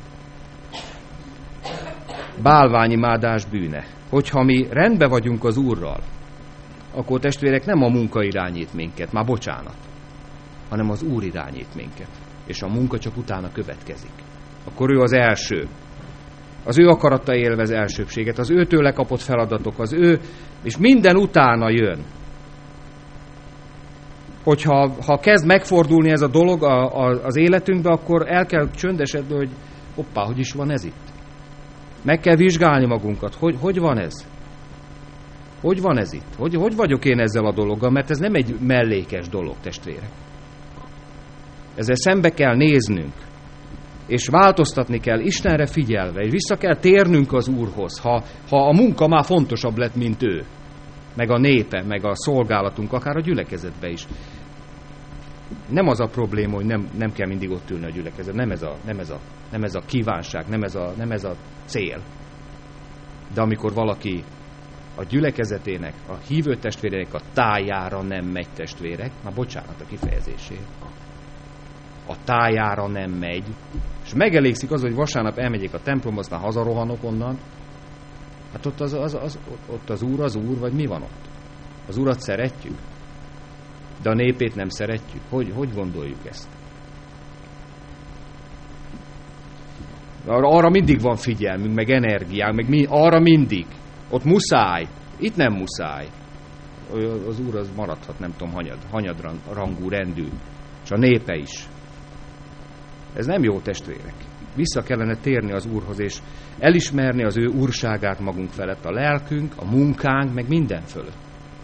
Bálványimádás bűne. Hogyha mi rendben vagyunk az Úrral, akkor testvérek nem a munka irányít minket, már bocsánat, hanem az Úr irányít minket. És a munka csak utána következik. Akkor ő az első. Az ő akarata élvez elsőbséget, az ő tőle kapott feladatok, az ő, és minden utána jön. Hogyha ha kezd megfordulni ez a dolog a, a, az életünkbe, akkor el kell csöndesedni, hogy hoppá, hogy is van ez itt. Meg kell vizsgálni magunkat, hogy, hogy van ez? Hogy van ez itt? Hogy, hogy vagyok én ezzel a dologgal? Mert ez nem egy mellékes dolog, testvérek. Ezzel szembe kell néznünk. És változtatni kell Istenre figyelve, és vissza kell térnünk az Úrhoz, ha, ha a munka már fontosabb lett, mint ő, meg a népe, meg a szolgálatunk, akár a gyülekezetbe is. Nem az a probléma, hogy nem, nem kell mindig ott ülni a gyülekezet, nem ez a, nem ez a, nem ez a kívánság, nem ez a, nem ez a cél. De amikor valaki a gyülekezetének, a hívő testvéreinek a tájára nem megy, testvérek, már bocsánat a kifejezésért, a tájára nem megy, és megelégszik az, hogy vasárnap elmegyek a templomba, aztán hazarohanok onnan, hát ott az, az, az, ott az Úr az Úr, vagy mi van ott? Az Urat szeretjük, de a népét nem szeretjük. Hogy, hogy gondoljuk ezt? Arra, arra mindig van figyelmünk, meg energiánk, meg mi, arra mindig. Ott muszáj, itt nem muszáj. Az Úr az maradhat, nem tudom, hanyad, hanyad rangú, rendű, és a népe is. Ez nem jó, testvérek. Vissza kellene térni az Úrhoz, és elismerni az ő úrságát magunk felett, a lelkünk, a munkánk, meg minden fölött.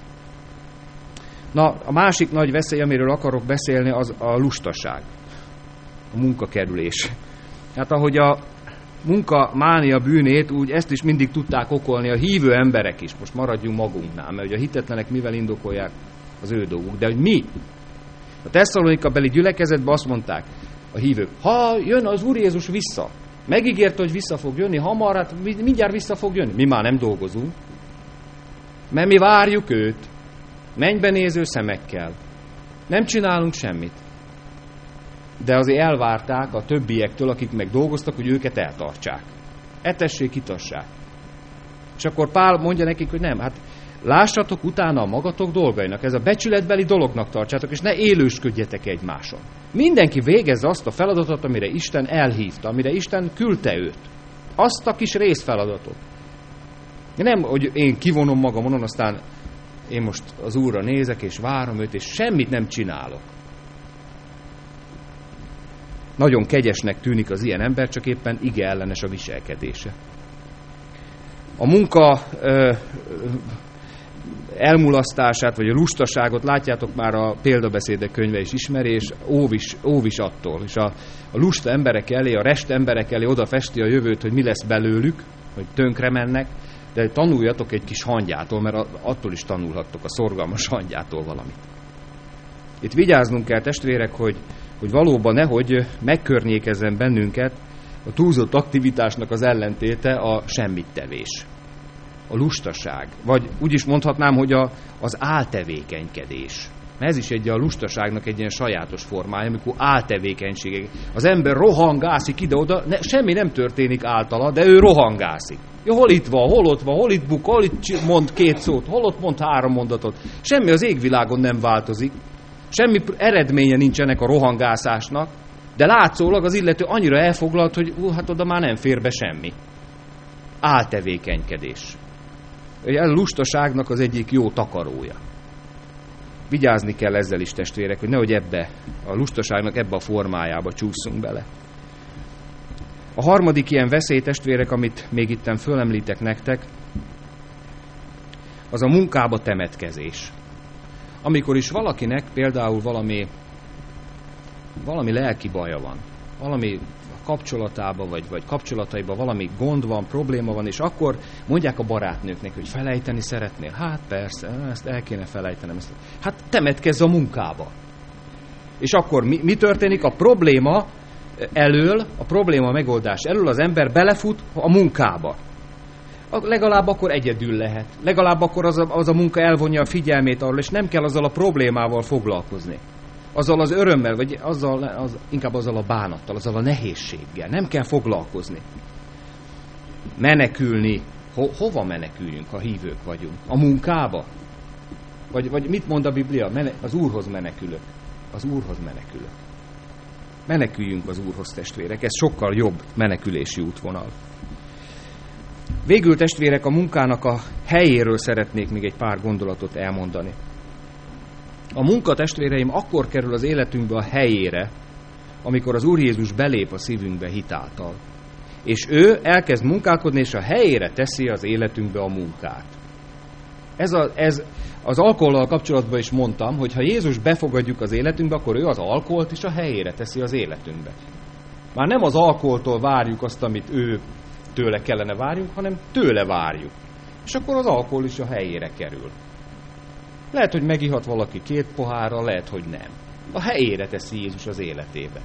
Na, a másik nagy veszély, amiről akarok beszélni, az a lustaság, a munkakerülés. Hát ahogy a munkamánia bűnét, úgy ezt is mindig tudták okolni a hívő emberek is. Most maradjunk magunknál, mert ugye a hitetlenek mivel indokolják, az ő dolguk. De hogy mi? A Tesszalonika beli gyülekezetben azt mondták a hívők, ha jön az Úr Jézus vissza, megígérte, hogy vissza fog jönni, hamar, hát mindjárt vissza fog jönni. Mi már nem dolgozunk, mert mi várjuk őt, mennybe néző szemekkel. Nem csinálunk semmit. De azért elvárták a többiektől, akik meg dolgoztak, hogy őket eltartsák. Etessék, itassák. És akkor Pál mondja nekik, hogy nem, hát lássatok utána a magatok dolgainak, ez a becsületbeli dolognak tartsátok, és ne élősködjetek egymáson. Mindenki végezze azt a feladatot, amire Isten elhívta, amire Isten küldte őt. Azt a kis részfeladatot. Nem, hogy én kivonom magam onnan, aztán én most az Úrra nézek, és várom őt, és semmit nem csinálok. Nagyon kegyesnek tűnik az ilyen ember, csak éppen ige ellenes a viselkedése. A munka ö, elmulasztását, vagy a lustaságot, látjátok, már a példabeszédek könyve is ismeri, és óv is, óv is attól. És a, a lusta emberek elé, a rest emberek elé oda festi a jövőt, hogy mi lesz belőlük, hogy tönkre mennek, de tanuljatok egy kis hangyától, mert attól is tanulhattok, a szorgalmas hangyától valamit. Itt vigyáznunk kell, testvérek, hogy, hogy valóban nehogy megkörnyékezzen bennünket a túlzott aktivitásnak az ellentéte a semmittevés, a lustaság, vagy úgy is mondhatnám, hogy a, az áltevékenykedés. Ez is egy a lustaságnak egy ilyen sajátos formája, amikor áltevékenységek. Az ember rohangászik ide-oda, ne, semmi nem történik általa, de ő rohangászik. Ja, hol itt van, hol ott van, hol itt buk, hol itt mond két szót, hol ott mond három mondatot. Semmi az égvilágon nem változik. Semmi eredménye nincsenek a rohangászásnak, de látszólag az illető annyira elfoglalt, hogy ú, hát oda már nem fér be semmi. Áltevékenykedés. A lustaságnak az egyik jó takarója. Vigyázni kell ezzel is, testvérek, hogy nehogy ebbe, a lustaságnak ebbe a formájába csúszunk bele. A harmadik ilyen veszély, testvérek, amit még itten fölemlítek nektek, az a munkába temetkezés. Amikor is valakinek például valami, valami lelki baja van, valami kapcsolatában, vagy, vagy kapcsolataiban valami gond van, probléma van, és akkor mondják a barátnőknek, hogy felejteni szeretnél. Hát persze, ezt el kéne felejtenem. Ezt. Hát temetkezz a munkába. És akkor mi, mi történik? A probléma elől, a probléma megoldás elől az ember belefut a munkába. Legalább akkor egyedül lehet. Legalább akkor az a, az a munka elvonja a figyelmét arról, és nem kell azzal a problémával foglalkozni. Azzal az örömmel, vagy azzal, az, inkább azzal a bánattal, azzal a nehézséggel. Nem kell foglalkozni. Menekülni. Ho, hova meneküljünk, ha hívők vagyunk? A munkába? Vagy, vagy mit mond a Biblia? Mene, az Úrhoz menekülök. Az Úrhoz menekülök. Meneküljünk az Úrhoz, testvérek. Ez sokkal jobb menekülési útvonal. Végül, testvérek, a munkának a helyéről szeretnék még egy pár gondolatot elmondani. A munka, testvéreim, akkor kerül az életünkbe a helyére, amikor az Úr Jézus belép a szívünkbe hitáltal. És ő elkezd munkálkodni, és a helyére teszi az életünkbe a munkát. Ez, a, ez az alkohollal kapcsolatban is mondtam, hogy ha Jézus befogadjuk az életünkbe, akkor ő az alkoholt is a helyére teszi az életünkbe. Már nem az alkoholtól várjuk azt, amit ő tőle kellene várjunk, hanem tőle várjuk. És akkor az alkohol is a helyére kerül. Lehet, hogy megihat valaki két pohárral, lehet, hogy nem. A helyére teszi Jézus az életébe.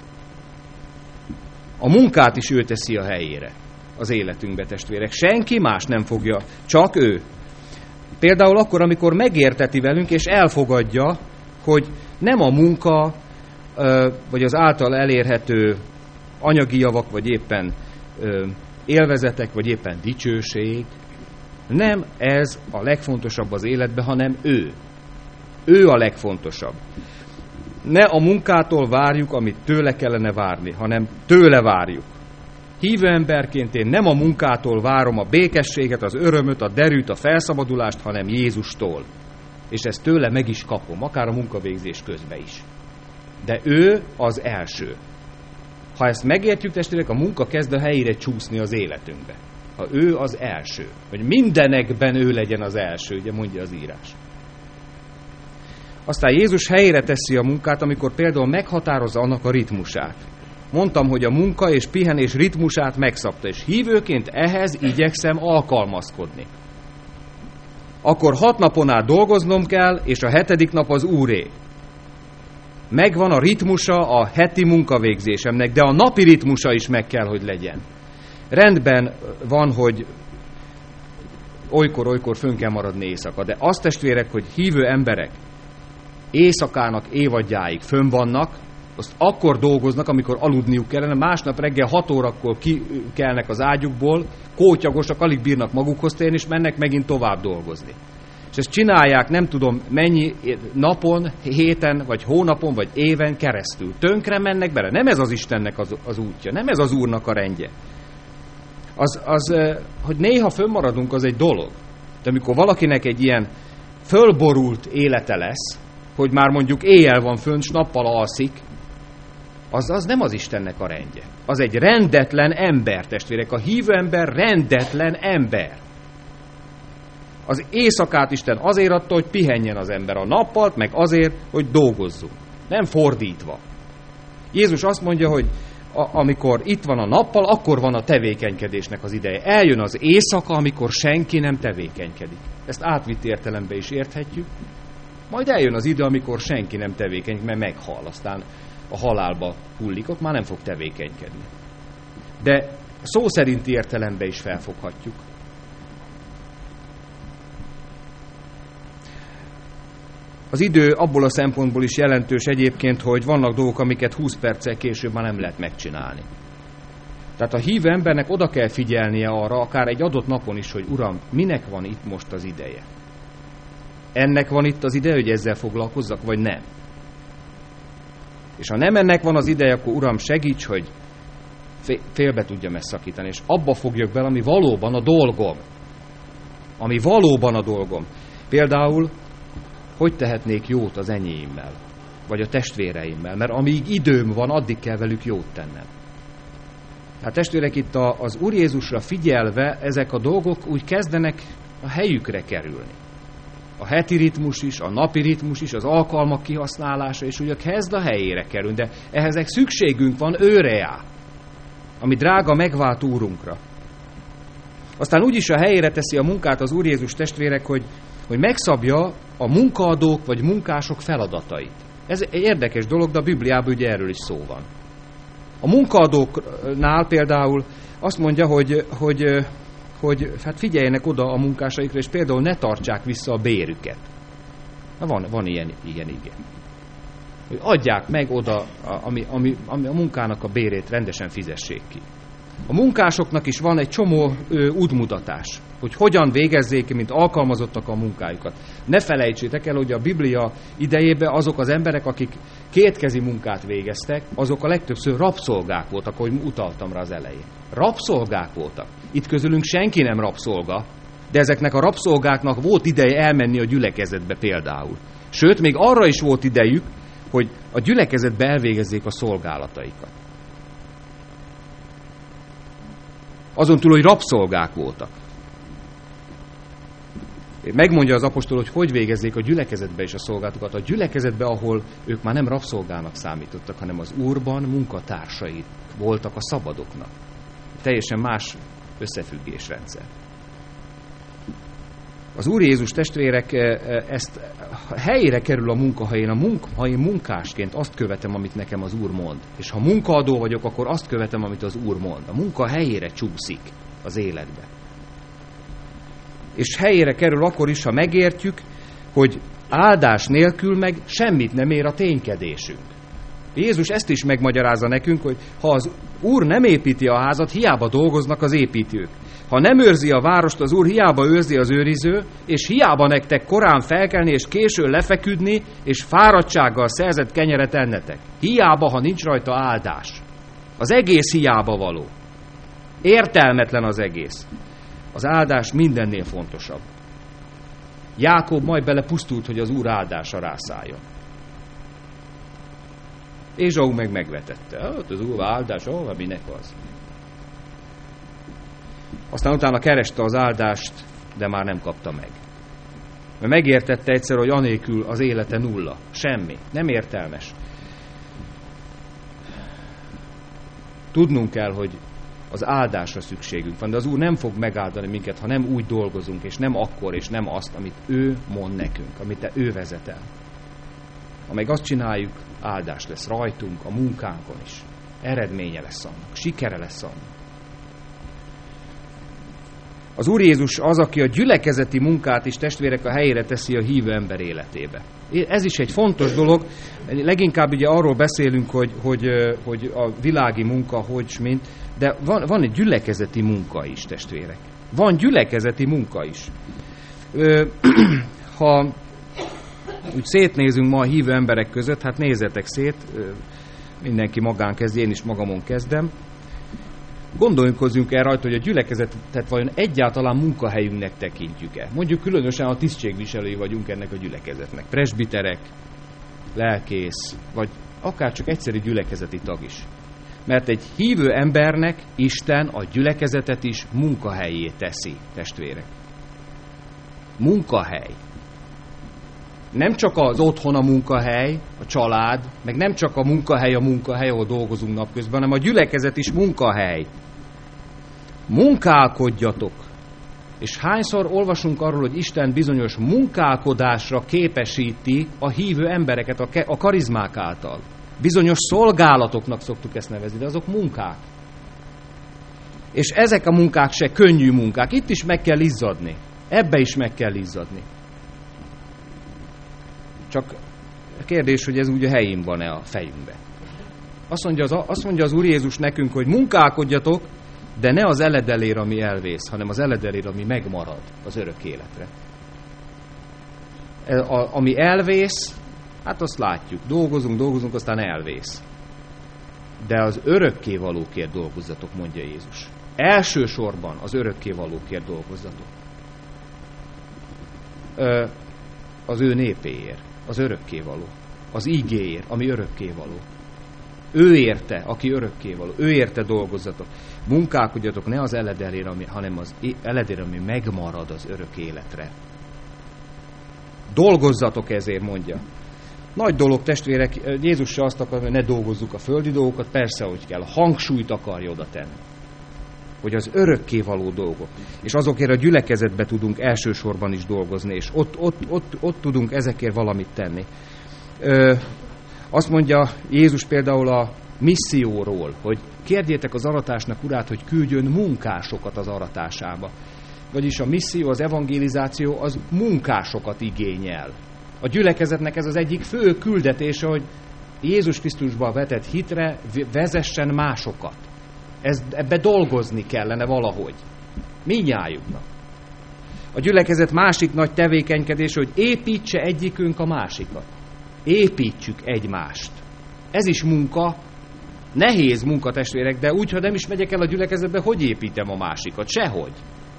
A munkát is ő teszi a helyére az életünkbe, testvérek. Senki más nem fogja, csak ő. Például akkor, amikor megérteti velünk, és elfogadja, hogy nem a munka, vagy az által elérhető anyagi javak, vagy éppen élvezetek, vagy éppen dicsőség, nem ez a legfontosabb az életben, hanem ő. Ő a legfontosabb. Ne a munkától várjuk, amit tőle kellene várni, hanem tőle várjuk. Hívő emberként én nem a munkától várom a békességet, az örömöt, a derűt, a felszabadulást, hanem Jézustól. És ezt tőle meg is kapom, akár a munkavégzés közben is. De ő az első. Ha ezt megértjük, testvérek, a munka kezd a helyére csúszni az életünkbe. Ha ő az első. Hogy mindenekben ő legyen az első, ugye mondja az írás. Aztán Jézus helyére teszi a munkát, amikor például meghatározza annak a ritmusát. Mondtam, hogy a munka és pihenés ritmusát megszabta, és hívőként ehhez igyekszem alkalmazkodni. Akkor hat napon át dolgoznom kell, és a hetedik nap az Úré. Megvan a ritmusa a heti munkavégzésemnek, de a napi ritmusa is meg kell, hogy legyen. Rendben van, hogy olykor-olykor fönn kell maradni éjszaka, de azt, testvérek, hogy hívő emberek éjszakának évadjáig fönn vannak, azt akkor dolgoznak, amikor aludniuk kellene, másnap reggel hat órakor kikelnek az ágyukból, kótyagosak, alig bírnak magukhoz térni, és mennek megint tovább dolgozni. És ezt csinálják nem tudom mennyi napon, héten, vagy hónapon, vagy éven keresztül. Tönkre mennek bele. Nem ez az Istennek az, az útja, nem ez az Úrnak a rendje. Az, az, hogy néha fönnmaradunk, az egy dolog. De amikor valakinek egy ilyen fölborult élete lesz, hogy már mondjuk éjjel van fönn, s nappal alszik, az, az nem az Istennek a rendje. Az egy rendetlen ember, testvérek. A hívő ember rendetlen ember. Az éjszakát Isten azért adta, hogy pihenjen az ember, a nappalt meg azért, hogy dolgozzunk. Nem fordítva. Jézus azt mondja, hogy a, amikor itt van a nappal, akkor van a tevékenykedésnek az ideje. Eljön az éjszaka, amikor senki nem tevékenykedik. Ezt átvitt értelemben is érthetjük. Majd eljön az idő, amikor senki nem tevékenykedik, mert meghal, aztán a halálba hullik, ott már nem fog tevékenykedni. De szó szerinti értelemben is felfoghatjuk. Az idő abból a szempontból is jelentős egyébként, hogy vannak dolgok, amiket húsz perccel később már nem lehet megcsinálni. Tehát a hívő embernek oda kell figyelnie arra, akár egy adott napon is, hogy Uram, minek van itt most az ideje? Ennek van itt az ideje, hogy ezzel foglalkozzak, vagy nem? És ha nem ennek van az ideje, akkor Uram, segíts, hogy félbe tudjam ezt szakítani, és abba fogjak bele, ami valóban a dolgom. Ami valóban a dolgom. Például, hogy tehetnék jót az enyémmel, vagy a testvéreimmel, mert amíg időm van, addig kell velük jót tennem. Hát testvérek, itt a, az Úr Jézusra figyelve ezek a dolgok úgy kezdenek a helyükre kerülni. A heti ritmus is, a napi ritmus is, az alkalmak kihasználása is ugye kezd a helyére kerülni, de ehhez szükségünk van őreá, ami drága megvált Úrunkra. Aztán úgyis a helyére teszi a munkát az Úr Jézus, testvérek, hogy, hogy megszabja a munkaadók vagy munkások feladatait. Ez egy érdekes dolog, de a Bibliában ugye erről is szó van. A munkaadóknál például azt mondja, hogy, hogy, hogy hát figyeljenek oda a munkásaikra, és például ne tartsák vissza a bérüket. Na van, van ilyen, igen, igen. Hogy adják meg oda, ami, ami, ami a munkának a bérét rendesen fizessék ki. A munkásoknak is van egy csomó ö, útmutatás, hogy hogyan végezzék, mint alkalmazottak a munkájukat. Ne felejtsétek el, hogy a Biblia idejében azok az emberek, akik kétkezi munkát végeztek, azok a legtöbbször rabszolgák voltak, ahogy utaltam rá az elején. Rabszolgák voltak. Itt közülünk senki nem rabszolga, de ezeknek a rabszolgáknak volt ideje elmenni a gyülekezetbe például. Sőt, még arra is volt idejük, hogy a gyülekezetbe elvégezzék a szolgálataikat. Azon túl, hogy rabszolgák voltak. Megmondja az apostol, hogy hogy végezzék a gyülekezetbe is a szolgálatokat. A gyülekezetbe, ahol ők már nem rabszolgának számítottak, hanem az Úrban munkatársai voltak a szabadoknak. Teljesen más összefüggésrendszer. Az Úr Jézus, testvérek, ezt helyére kerül a munkahelyén. A munk, ha én munkásként azt követem, amit nekem az Úr mond, és ha munkaadó vagyok, akkor azt követem, amit az Úr mond. A munka helyére csúszik az életbe. És helyére kerül akkor is, ha megértjük, hogy áldás nélkül meg semmit nem ér a ténykedésünk. Jézus ezt is megmagyarázza nekünk, hogy ha az Úr nem építi a házat, hiába dolgoznak az építők. Ha nem őrzi a várost az Úr, hiába őrzi az őriző, és hiába nektek korán felkelni, és későn lefeküdni, és fáradtsággal szerzett kenyeret ennetek. Hiába, ha nincs rajta áldás. Az egész hiába való. Értelmetlen az egész. Az áldás mindennél fontosabb. Jákob majd belepusztult, hogy az Úr áldása rászálljon. Ézsau meg megvetette. Hát az Úr áldás, ó, minek az? Aztán utána kereste az áldást, de már nem kapta meg. Mert megértette egyszer, hogy anélkül az élete nulla. Semmi. Nem értelmes. Tudnunk kell, hogy az áldásra szükségünk van, de az Úr nem fog megáldani minket, ha nem úgy dolgozunk, és nem akkor, és nem azt, amit ő mond nekünk, amit ő vezet el. Ha meg azt csináljuk, áldás lesz rajtunk, a munkánkon is. Eredménye lesz annak, sikere lesz annak. Az Úr Jézus az, aki a gyülekezeti munkát is, testvérek, a helyére teszi a hívő ember életébe. Ez is egy fontos dolog. Leginkább ugye arról beszélünk, hogy, hogy, hogy a világi munka, hogy mint, de van, van egy gyülekezeti munka is, testvérek. Van gyülekezeti munka is. Ha úgy szétnézünk ma a hívő emberek között, hát nézzetek szét, mindenki magán kezd, én is magamon kezdem. Gondoljunk el rajta, hogy a gyülekezetet vajon egyáltalán munkahelyünknek tekintjük-e. Mondjuk különösen a tisztségviselői vagyunk ennek a gyülekezetnek. Presbiterek, lelkész, vagy akár csak egyszerű gyülekezeti tag is. Mert egy hívő embernek Isten a gyülekezetet is munkahelyé teszi, testvérek. Munkahely. Nem csak az otthon a munkahely, a család, meg nem csak a munkahely a munkahely, ahol dolgozunk napközben, hanem a gyülekezet is munkahely. Munkálkodjatok. És hányszor olvasunk arról, hogy Isten bizonyos munkálkodásra képesíti a hívő embereket a, ke- a karizmák által. Bizonyos szolgálatoknak szoktuk ezt nevezni, de azok munkák. És ezek a munkák se könnyű munkák. Itt is meg kell izzadni. Ebbe is meg kell izzadni. Csak a kérdés, hogy ez úgy a helyén van-e a fejünkbe. Azt mondja az, azt mondja az Úr Jézus nekünk, hogy munkálkodjatok, de ne az eledelér, ami elvész, hanem az eledelér, ami megmarad az örök életre. A, ami elvész, hát azt látjuk. Dolgozunk, dolgozunk, aztán elvész. De az örökkévalókért dolgozzatok, mondja Jézus. Elsősorban az örökkévalókért dolgozzatok. Ö, az ő népéért, az örökkévaló. Az ígéért, ami örökkévaló. Ő érte, aki örökkévaló. Ő érte dolgozzatok. Munkálkodjatok ne az eledelér, ami, hanem az eledelér, ami megmarad az örök életre. Dolgozzatok ezért, mondja. Nagy dolog, testvérek, Jézus se azt akar, hogy ne dolgozzuk a földi dolgokat, persze, hogy kell. Hangsúlyt akarja oda tenni. Hogy az örökkévaló dolgok. És azokért a gyülekezetbe tudunk elsősorban is dolgozni, és ott, ott, ott, ott tudunk ezekért valamit tenni. Ö, azt mondja Jézus például a misszióról, hogy kérjétek az aratásnak urát, hogy küldjön munkásokat az aratásába. Vagyis a misszió, az evangelizáció az munkásokat igényel. A gyülekezetnek ez az egyik fő küldetése, hogy Jézus Krisztusba vetett hitre vezessen másokat. Ez, ebbe dolgozni kellene valahogy. Mindnyájunknak. A gyülekezet másik nagy tevékenykedése, hogy építse egyikünk a másikat. Építsük egymást. Ez is munka, nehéz munka, testvérek, de úgy, ha nem is megyek el a gyülekezetbe, hogy építem a másikat? Sehogy.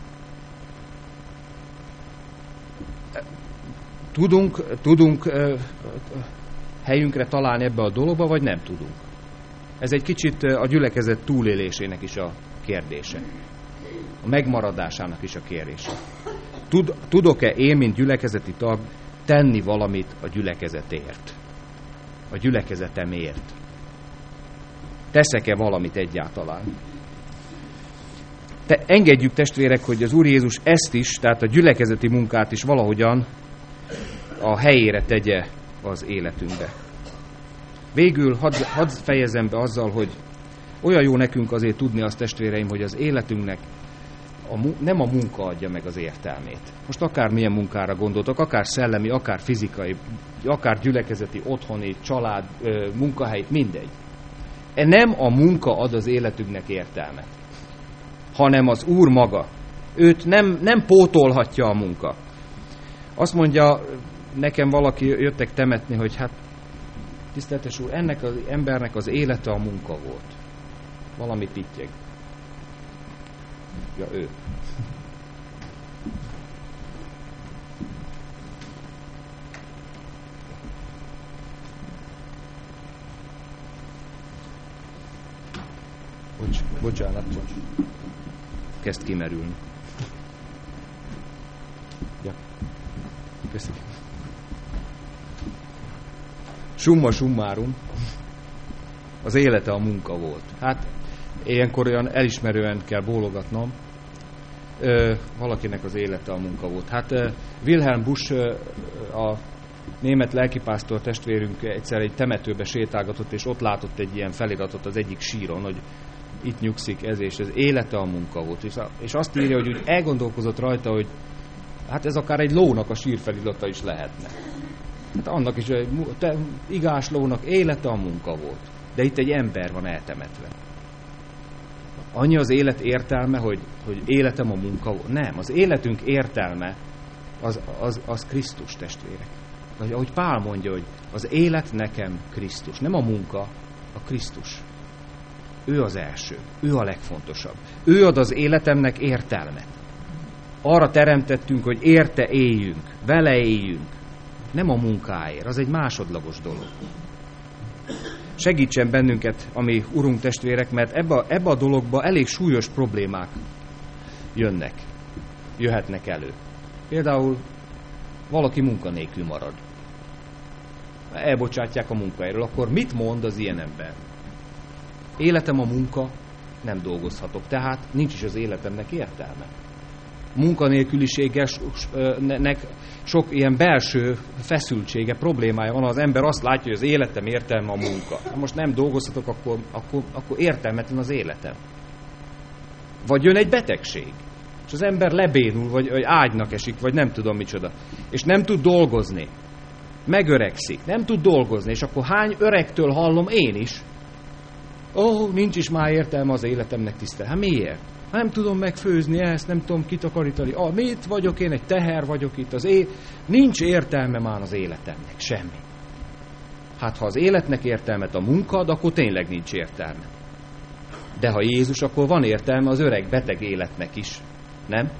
Tudunk, tudunk uh, helyünkre találni ebbe a dologba, vagy nem tudunk? Ez egy kicsit a gyülekezet túlélésének is a kérdése. A megmaradásának is a kérdése. Tud, tudok-e én, mint gyülekezeti tag, tenni valamit a gyülekezetért? A gyülekezetemért? Teszek-e valamit egyáltalán? Te, engedjük, testvérek, hogy az Úr Jézus ezt is, tehát a gyülekezeti munkát is valahogyan a helyére tegye az életünkbe. Végül hadd had fejezem be azzal, hogy olyan jó nekünk azért tudni azt, testvéreim, hogy az életünknek a, nem a munka adja meg az értelmét. Most akár milyen munkára gondoltok, akár szellemi, akár fizikai, akár gyülekezeti, otthoni, család, munkahely, mindegy. E nem a munka ad az életünknek értelmet, hanem az Úr maga. Őt nem, nem pótolhatja a munka. Azt mondja, nekem valaki jöttek temetni, hogy hát tiszteletes úr, ennek az embernek az élete a munka volt. Valami pittyeg. Ja, ő. Bocs, bocsánat, bocs. Kezd kimerülni. Ja. Köszönöm. Summa summarum, az élete a munka volt. Hát ilyenkor olyan elismerően kell bólogatnom, ö, valakinek az élete a munka volt. Hát ö, Wilhelm Busch, ö, a német lelkipásztor testvérünk egyszer egy temetőbe sétálgatott, és ott látott egy ilyen feliratot az egyik síron, hogy itt nyugszik ez, és ez élete a munka volt. És, és azt írja, hogy úgy elgondolkozott rajta, hogy hát ez akár egy lónak a sírfelirata is lehetne. Hát annak is, te, igás lónak élete a munka volt. De itt egy ember van eltemetve. Annyi az élet értelme, hogy, hogy életem a munka volt. Nem, az életünk értelme az, az, az Krisztus, testvérek. Ahogy Pál mondja, hogy az élet nekem Krisztus. Nem a munka, a Krisztus. Ő az első. Ő a legfontosabb. Ő ad az életemnek értelmet. Arra teremtettünk, hogy érte éljünk, vele éljünk. Nem a munkáért, az egy másodlagos dolog. Segítsen bennünket, ami Urunk, testvérek, mert ebbe, ebbe a dologba elég súlyos problémák jönnek, jöhetnek elő. Például valaki munkanélkül marad. Elbocsátják a munkahelyről, akkor mit mond az ilyen ember? Életem a munka, nem dolgozhatok, tehát nincs is az életemnek értelme. Munkanélküliségnek sok ilyen belső feszültsége, problémája van, az ember azt látja, hogy az életem értelme a munka. Ha most nem dolgozhatok, akkor, akkor, akkor értelmetlen az életem. Vagy jön egy betegség, és az ember lebénul, vagy, vagy ágynak esik, vagy nem tudom micsoda, és nem tud dolgozni. Megöregszik, nem tud dolgozni, és akkor hány öregtől hallom én is, ó, oh, nincs is már értelme az életemnek, tisztel. Hát miért? Nem tudom megfőzni ezt, nem tudom kitakarítani. Ah, mit vagyok én, egy teher vagyok itt az é... Nincs értelme már az életemnek, semmi. Hát ha az életnek értelmet a munka ad, akkor tényleg nincs értelme. De ha Jézus, akkor van értelme az öreg, beteg életnek is. Nem?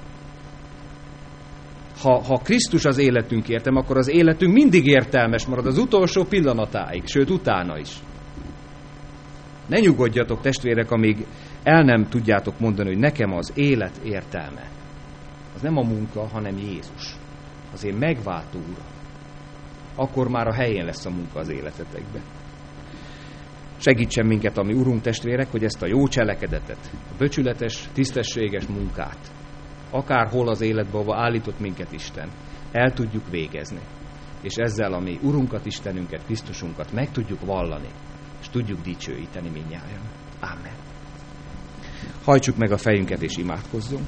Ha, ha Krisztus az életünk értelme, akkor az életünk mindig értelmes marad az utolsó pillanatáig, sőt utána is. Ne nyugodjatok, testvérek, amíg el nem tudjátok mondani, hogy nekem az élet értelme. Az nem a munka, hanem Jézus. Az én megváltó Uram. Akkor már a helyén lesz a munka az életetekben. Segítsen minket, ami Urunk, testvérek, hogy ezt a jó cselekedetet, a becsületes, tisztességes munkát, akárhol az életben, ahol állított minket Isten, el tudjuk végezni. És ezzel a mi Urunkat, Istenünket, Krisztusunkat meg tudjuk vallani, és tudjuk dicsőíteni mindnyájan. Amen. Hajtsuk meg a fejünket, és imádkozzunk.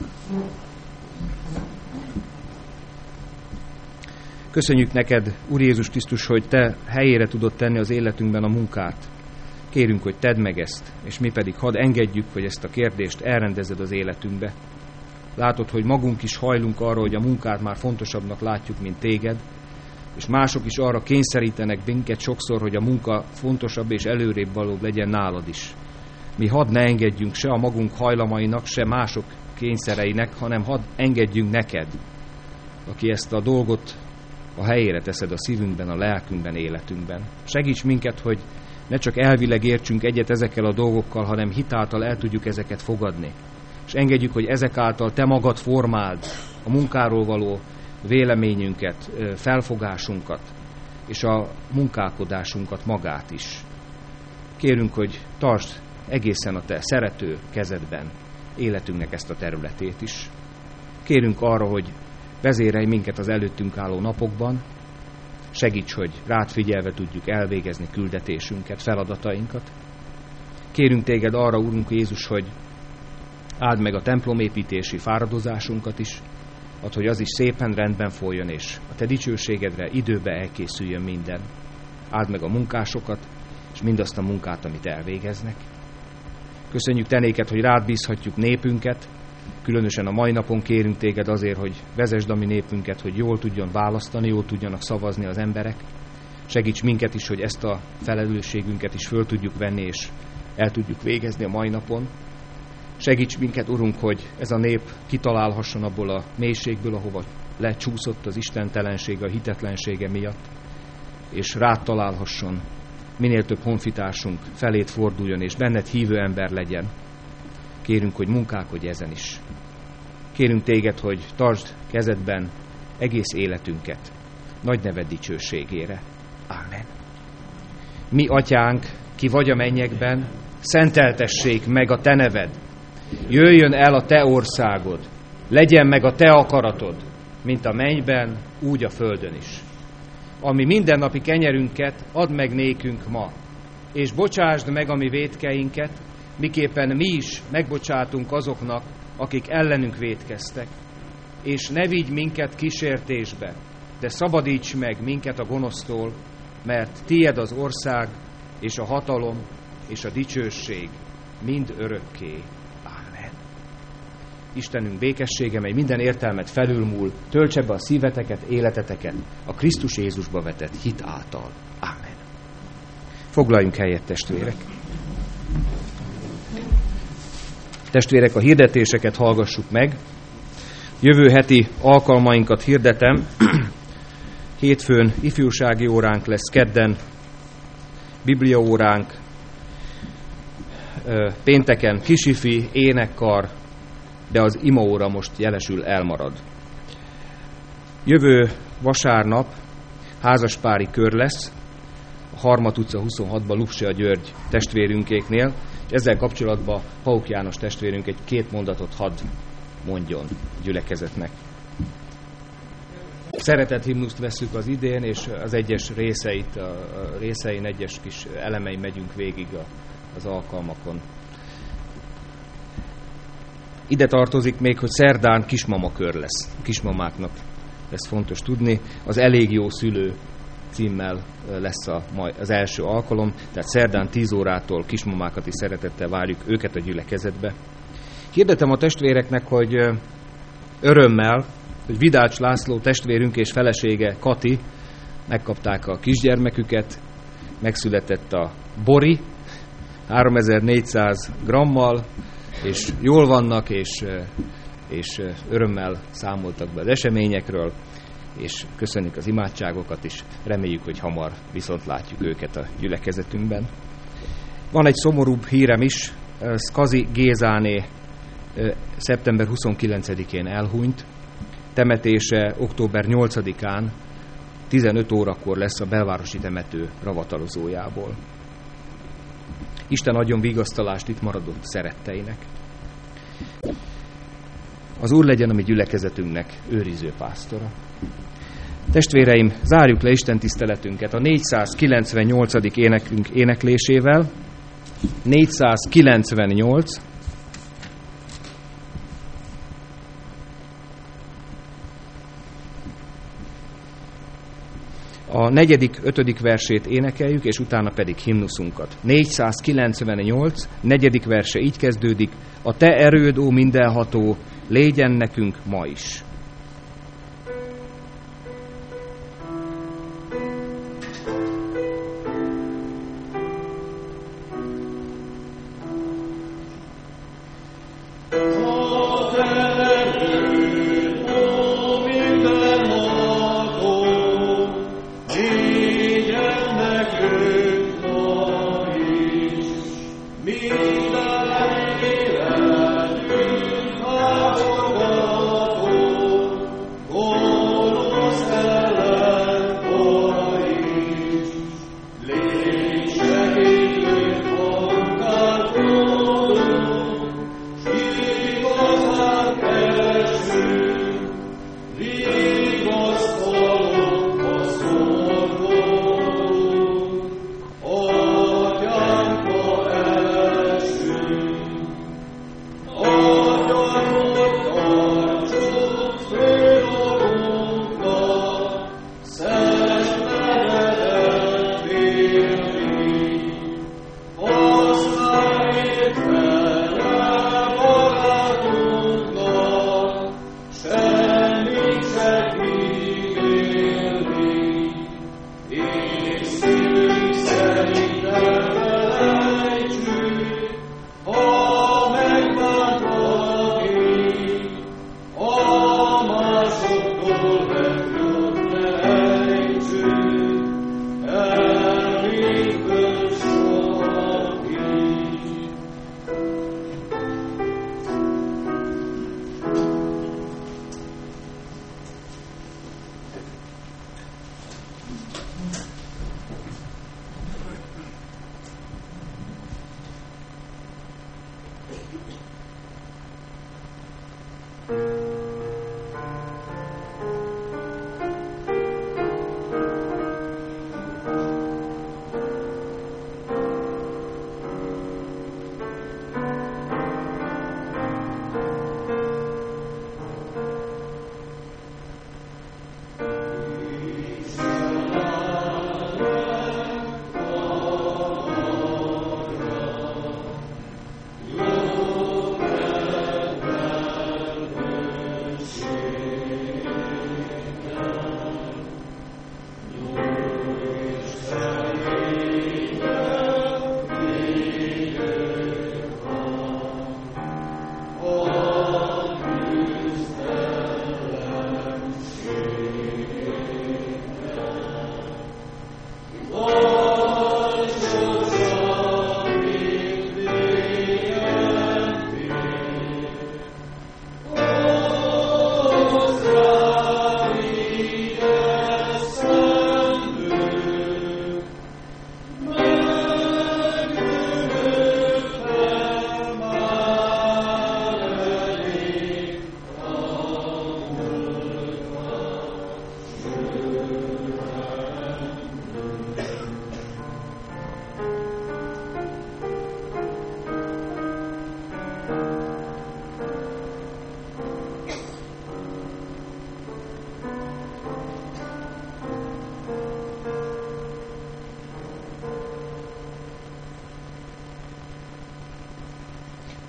Köszönjük neked, Úr Jézus Krisztus, hogy te helyére tudod tenni az életünkben a munkát. Kérünk, hogy tedd meg ezt, és mi pedig hadd engedjük, hogy ezt a kérdést elrendezed az életünkbe. Látod, hogy magunk is hajlunk arra, hogy a munkát már fontosabbnak látjuk, mint téged, és mások is arra kényszerítenek minket sokszor, hogy a munka fontosabb és előrébb valóbb legyen nálad is. Mi hadd ne engedjünk se a magunk hajlamainak, se mások kényszereinek, hanem hadd engedjünk neked, aki ezt a dolgot a helyére teszed a szívünkben, a lelkünkben, életünkben. Segíts minket, hogy ne csak elvileg értsünk egyet ezekkel a dolgokkal, hanem hitáltal el tudjuk ezeket fogadni. És engedjük, hogy ezek által te magad formáld a munkáról való véleményünket, felfogásunkat, és a munkálkodásunkat magát is. Kérünk, hogy tartsd egészen a te szerető kezedben életünknek ezt a területét is. Kérünk arra, hogy vezérelj minket az előttünk álló napokban, segíts, hogy rád figyelve tudjuk elvégezni küldetésünket, feladatainkat. Kérünk téged arra, Urunk Jézus, hogy áld meg a templomépítési fáradozásunkat is, add, hogy az is szépen rendben folyjon, és a te dicsőségedre időbe elkészüljön minden. Áld meg a munkásokat, és mindazt a munkát, amit elvégeznek. Köszönjük te néked, hogy rád bízhatjuk népünket, különösen a mai napon kérünk téged azért, hogy vezesd a mi népünket, hogy jól tudjon választani, jól tudjanak szavazni az emberek. Segíts minket is, hogy ezt a felelősségünket is föl tudjuk venni, és el tudjuk végezni a mai napon. Segíts minket, Urunk, hogy ez a nép kitalálhasson abból a mélységből, ahova lecsúszott az istentelensége, a hitetlensége miatt, és rád találhasson, minél több honfitársunk felét forduljon, és benned hívő ember legyen. Kérünk, hogy munkálkodj ezen is. Kérünk téged, hogy tartsd kezedben egész életünket, nagy neved dicsőségére. Ámen. Mi, atyánk, ki vagy a mennyekben, szenteltessék meg a te neved. Jöjjön el a te országod, legyen meg a te akaratod, mint a mennyben, úgy a földön is. Ami mindennapi kenyerünket add meg nékünk ma, és bocsásd meg a mi vétkeinket, miképpen mi is megbocsátunk azoknak, akik ellenünk vétkeztek. És ne vigy minket kísértésbe, de szabadíts meg minket a gonosztól, mert tied az ország, és a hatalom, és a dicsőség mind örökké. Ámen. Istenünk békessége, mely minden értelmet felülmúl, töltse be a szíveteket, életeteket a Krisztus Jézusba vetett hit által. Ámen. Foglaljunk helyet, testvérek. Testvérek, a hirdetéseket hallgassuk meg. Jövő heti alkalmainkat hirdetem. Hétfőn ifjúsági óránk lesz, kedden bibliaóránk, pénteken kisifi, énekkar, de az imaóra most jelesül elmarad. Jövő vasárnap házaspári kör lesz, a Harmat utca huszonhatban Lupsia György testvérünkéknél, és ezzel kapcsolatban Pauk János testvérünk egy két mondatot hadd mondjon gyülekezetnek. Szeretett himnuszt vesszük az idén, és az egyes részeit, a részein egyes kis elemein megyünk végig az alkalmakon. Ide tartozik még, hogy szerdán kismamakör lesz. Kismamáknak ez fontos tudni. Az Elég jó szülő címmel lesz a, az első alkalom, tehát szerdán tíz órától kismamákat is szeretettel várjuk őket a gyülekezetbe. Hirdetem a testvéreknek, hogy örömmel, hogy Vidács László testvérünk és felesége Kati megkapták a kisgyermeküket, megszületett a Bori háromezer-négyszáz grammal, és jól vannak, és, és örömmel számoltak be az eseményekről, és köszönjük az imádságokat, és reméljük, hogy hamar viszont látjuk őket a gyülekezetünkben. Van egy szomorúbb hírem is, Szkazi Gézáné szeptember huszonkilencedikén elhunyt, temetése október nyolcadikán tizenöt órakor lesz a belvárosi temető ravatalozójából. Isten adjon vigasztalást itt maradott szeretteinek. Az Úr legyen a mi gyülekezetünknek őriző pásztora. Testvéreim, zárjuk le Isten tiszteletünket a négyszázkilencvennyolcadik énekünk éneklésével. négyszázkilencvennyolc. A negyedik, ötödik versét énekeljük, és utána pedig himnuszunkat. négyszázkilencvennyolc, negyedik verse így kezdődik: a te erőd, ó mindenható, légyen nekünk ma is.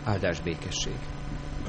Áldás békesség!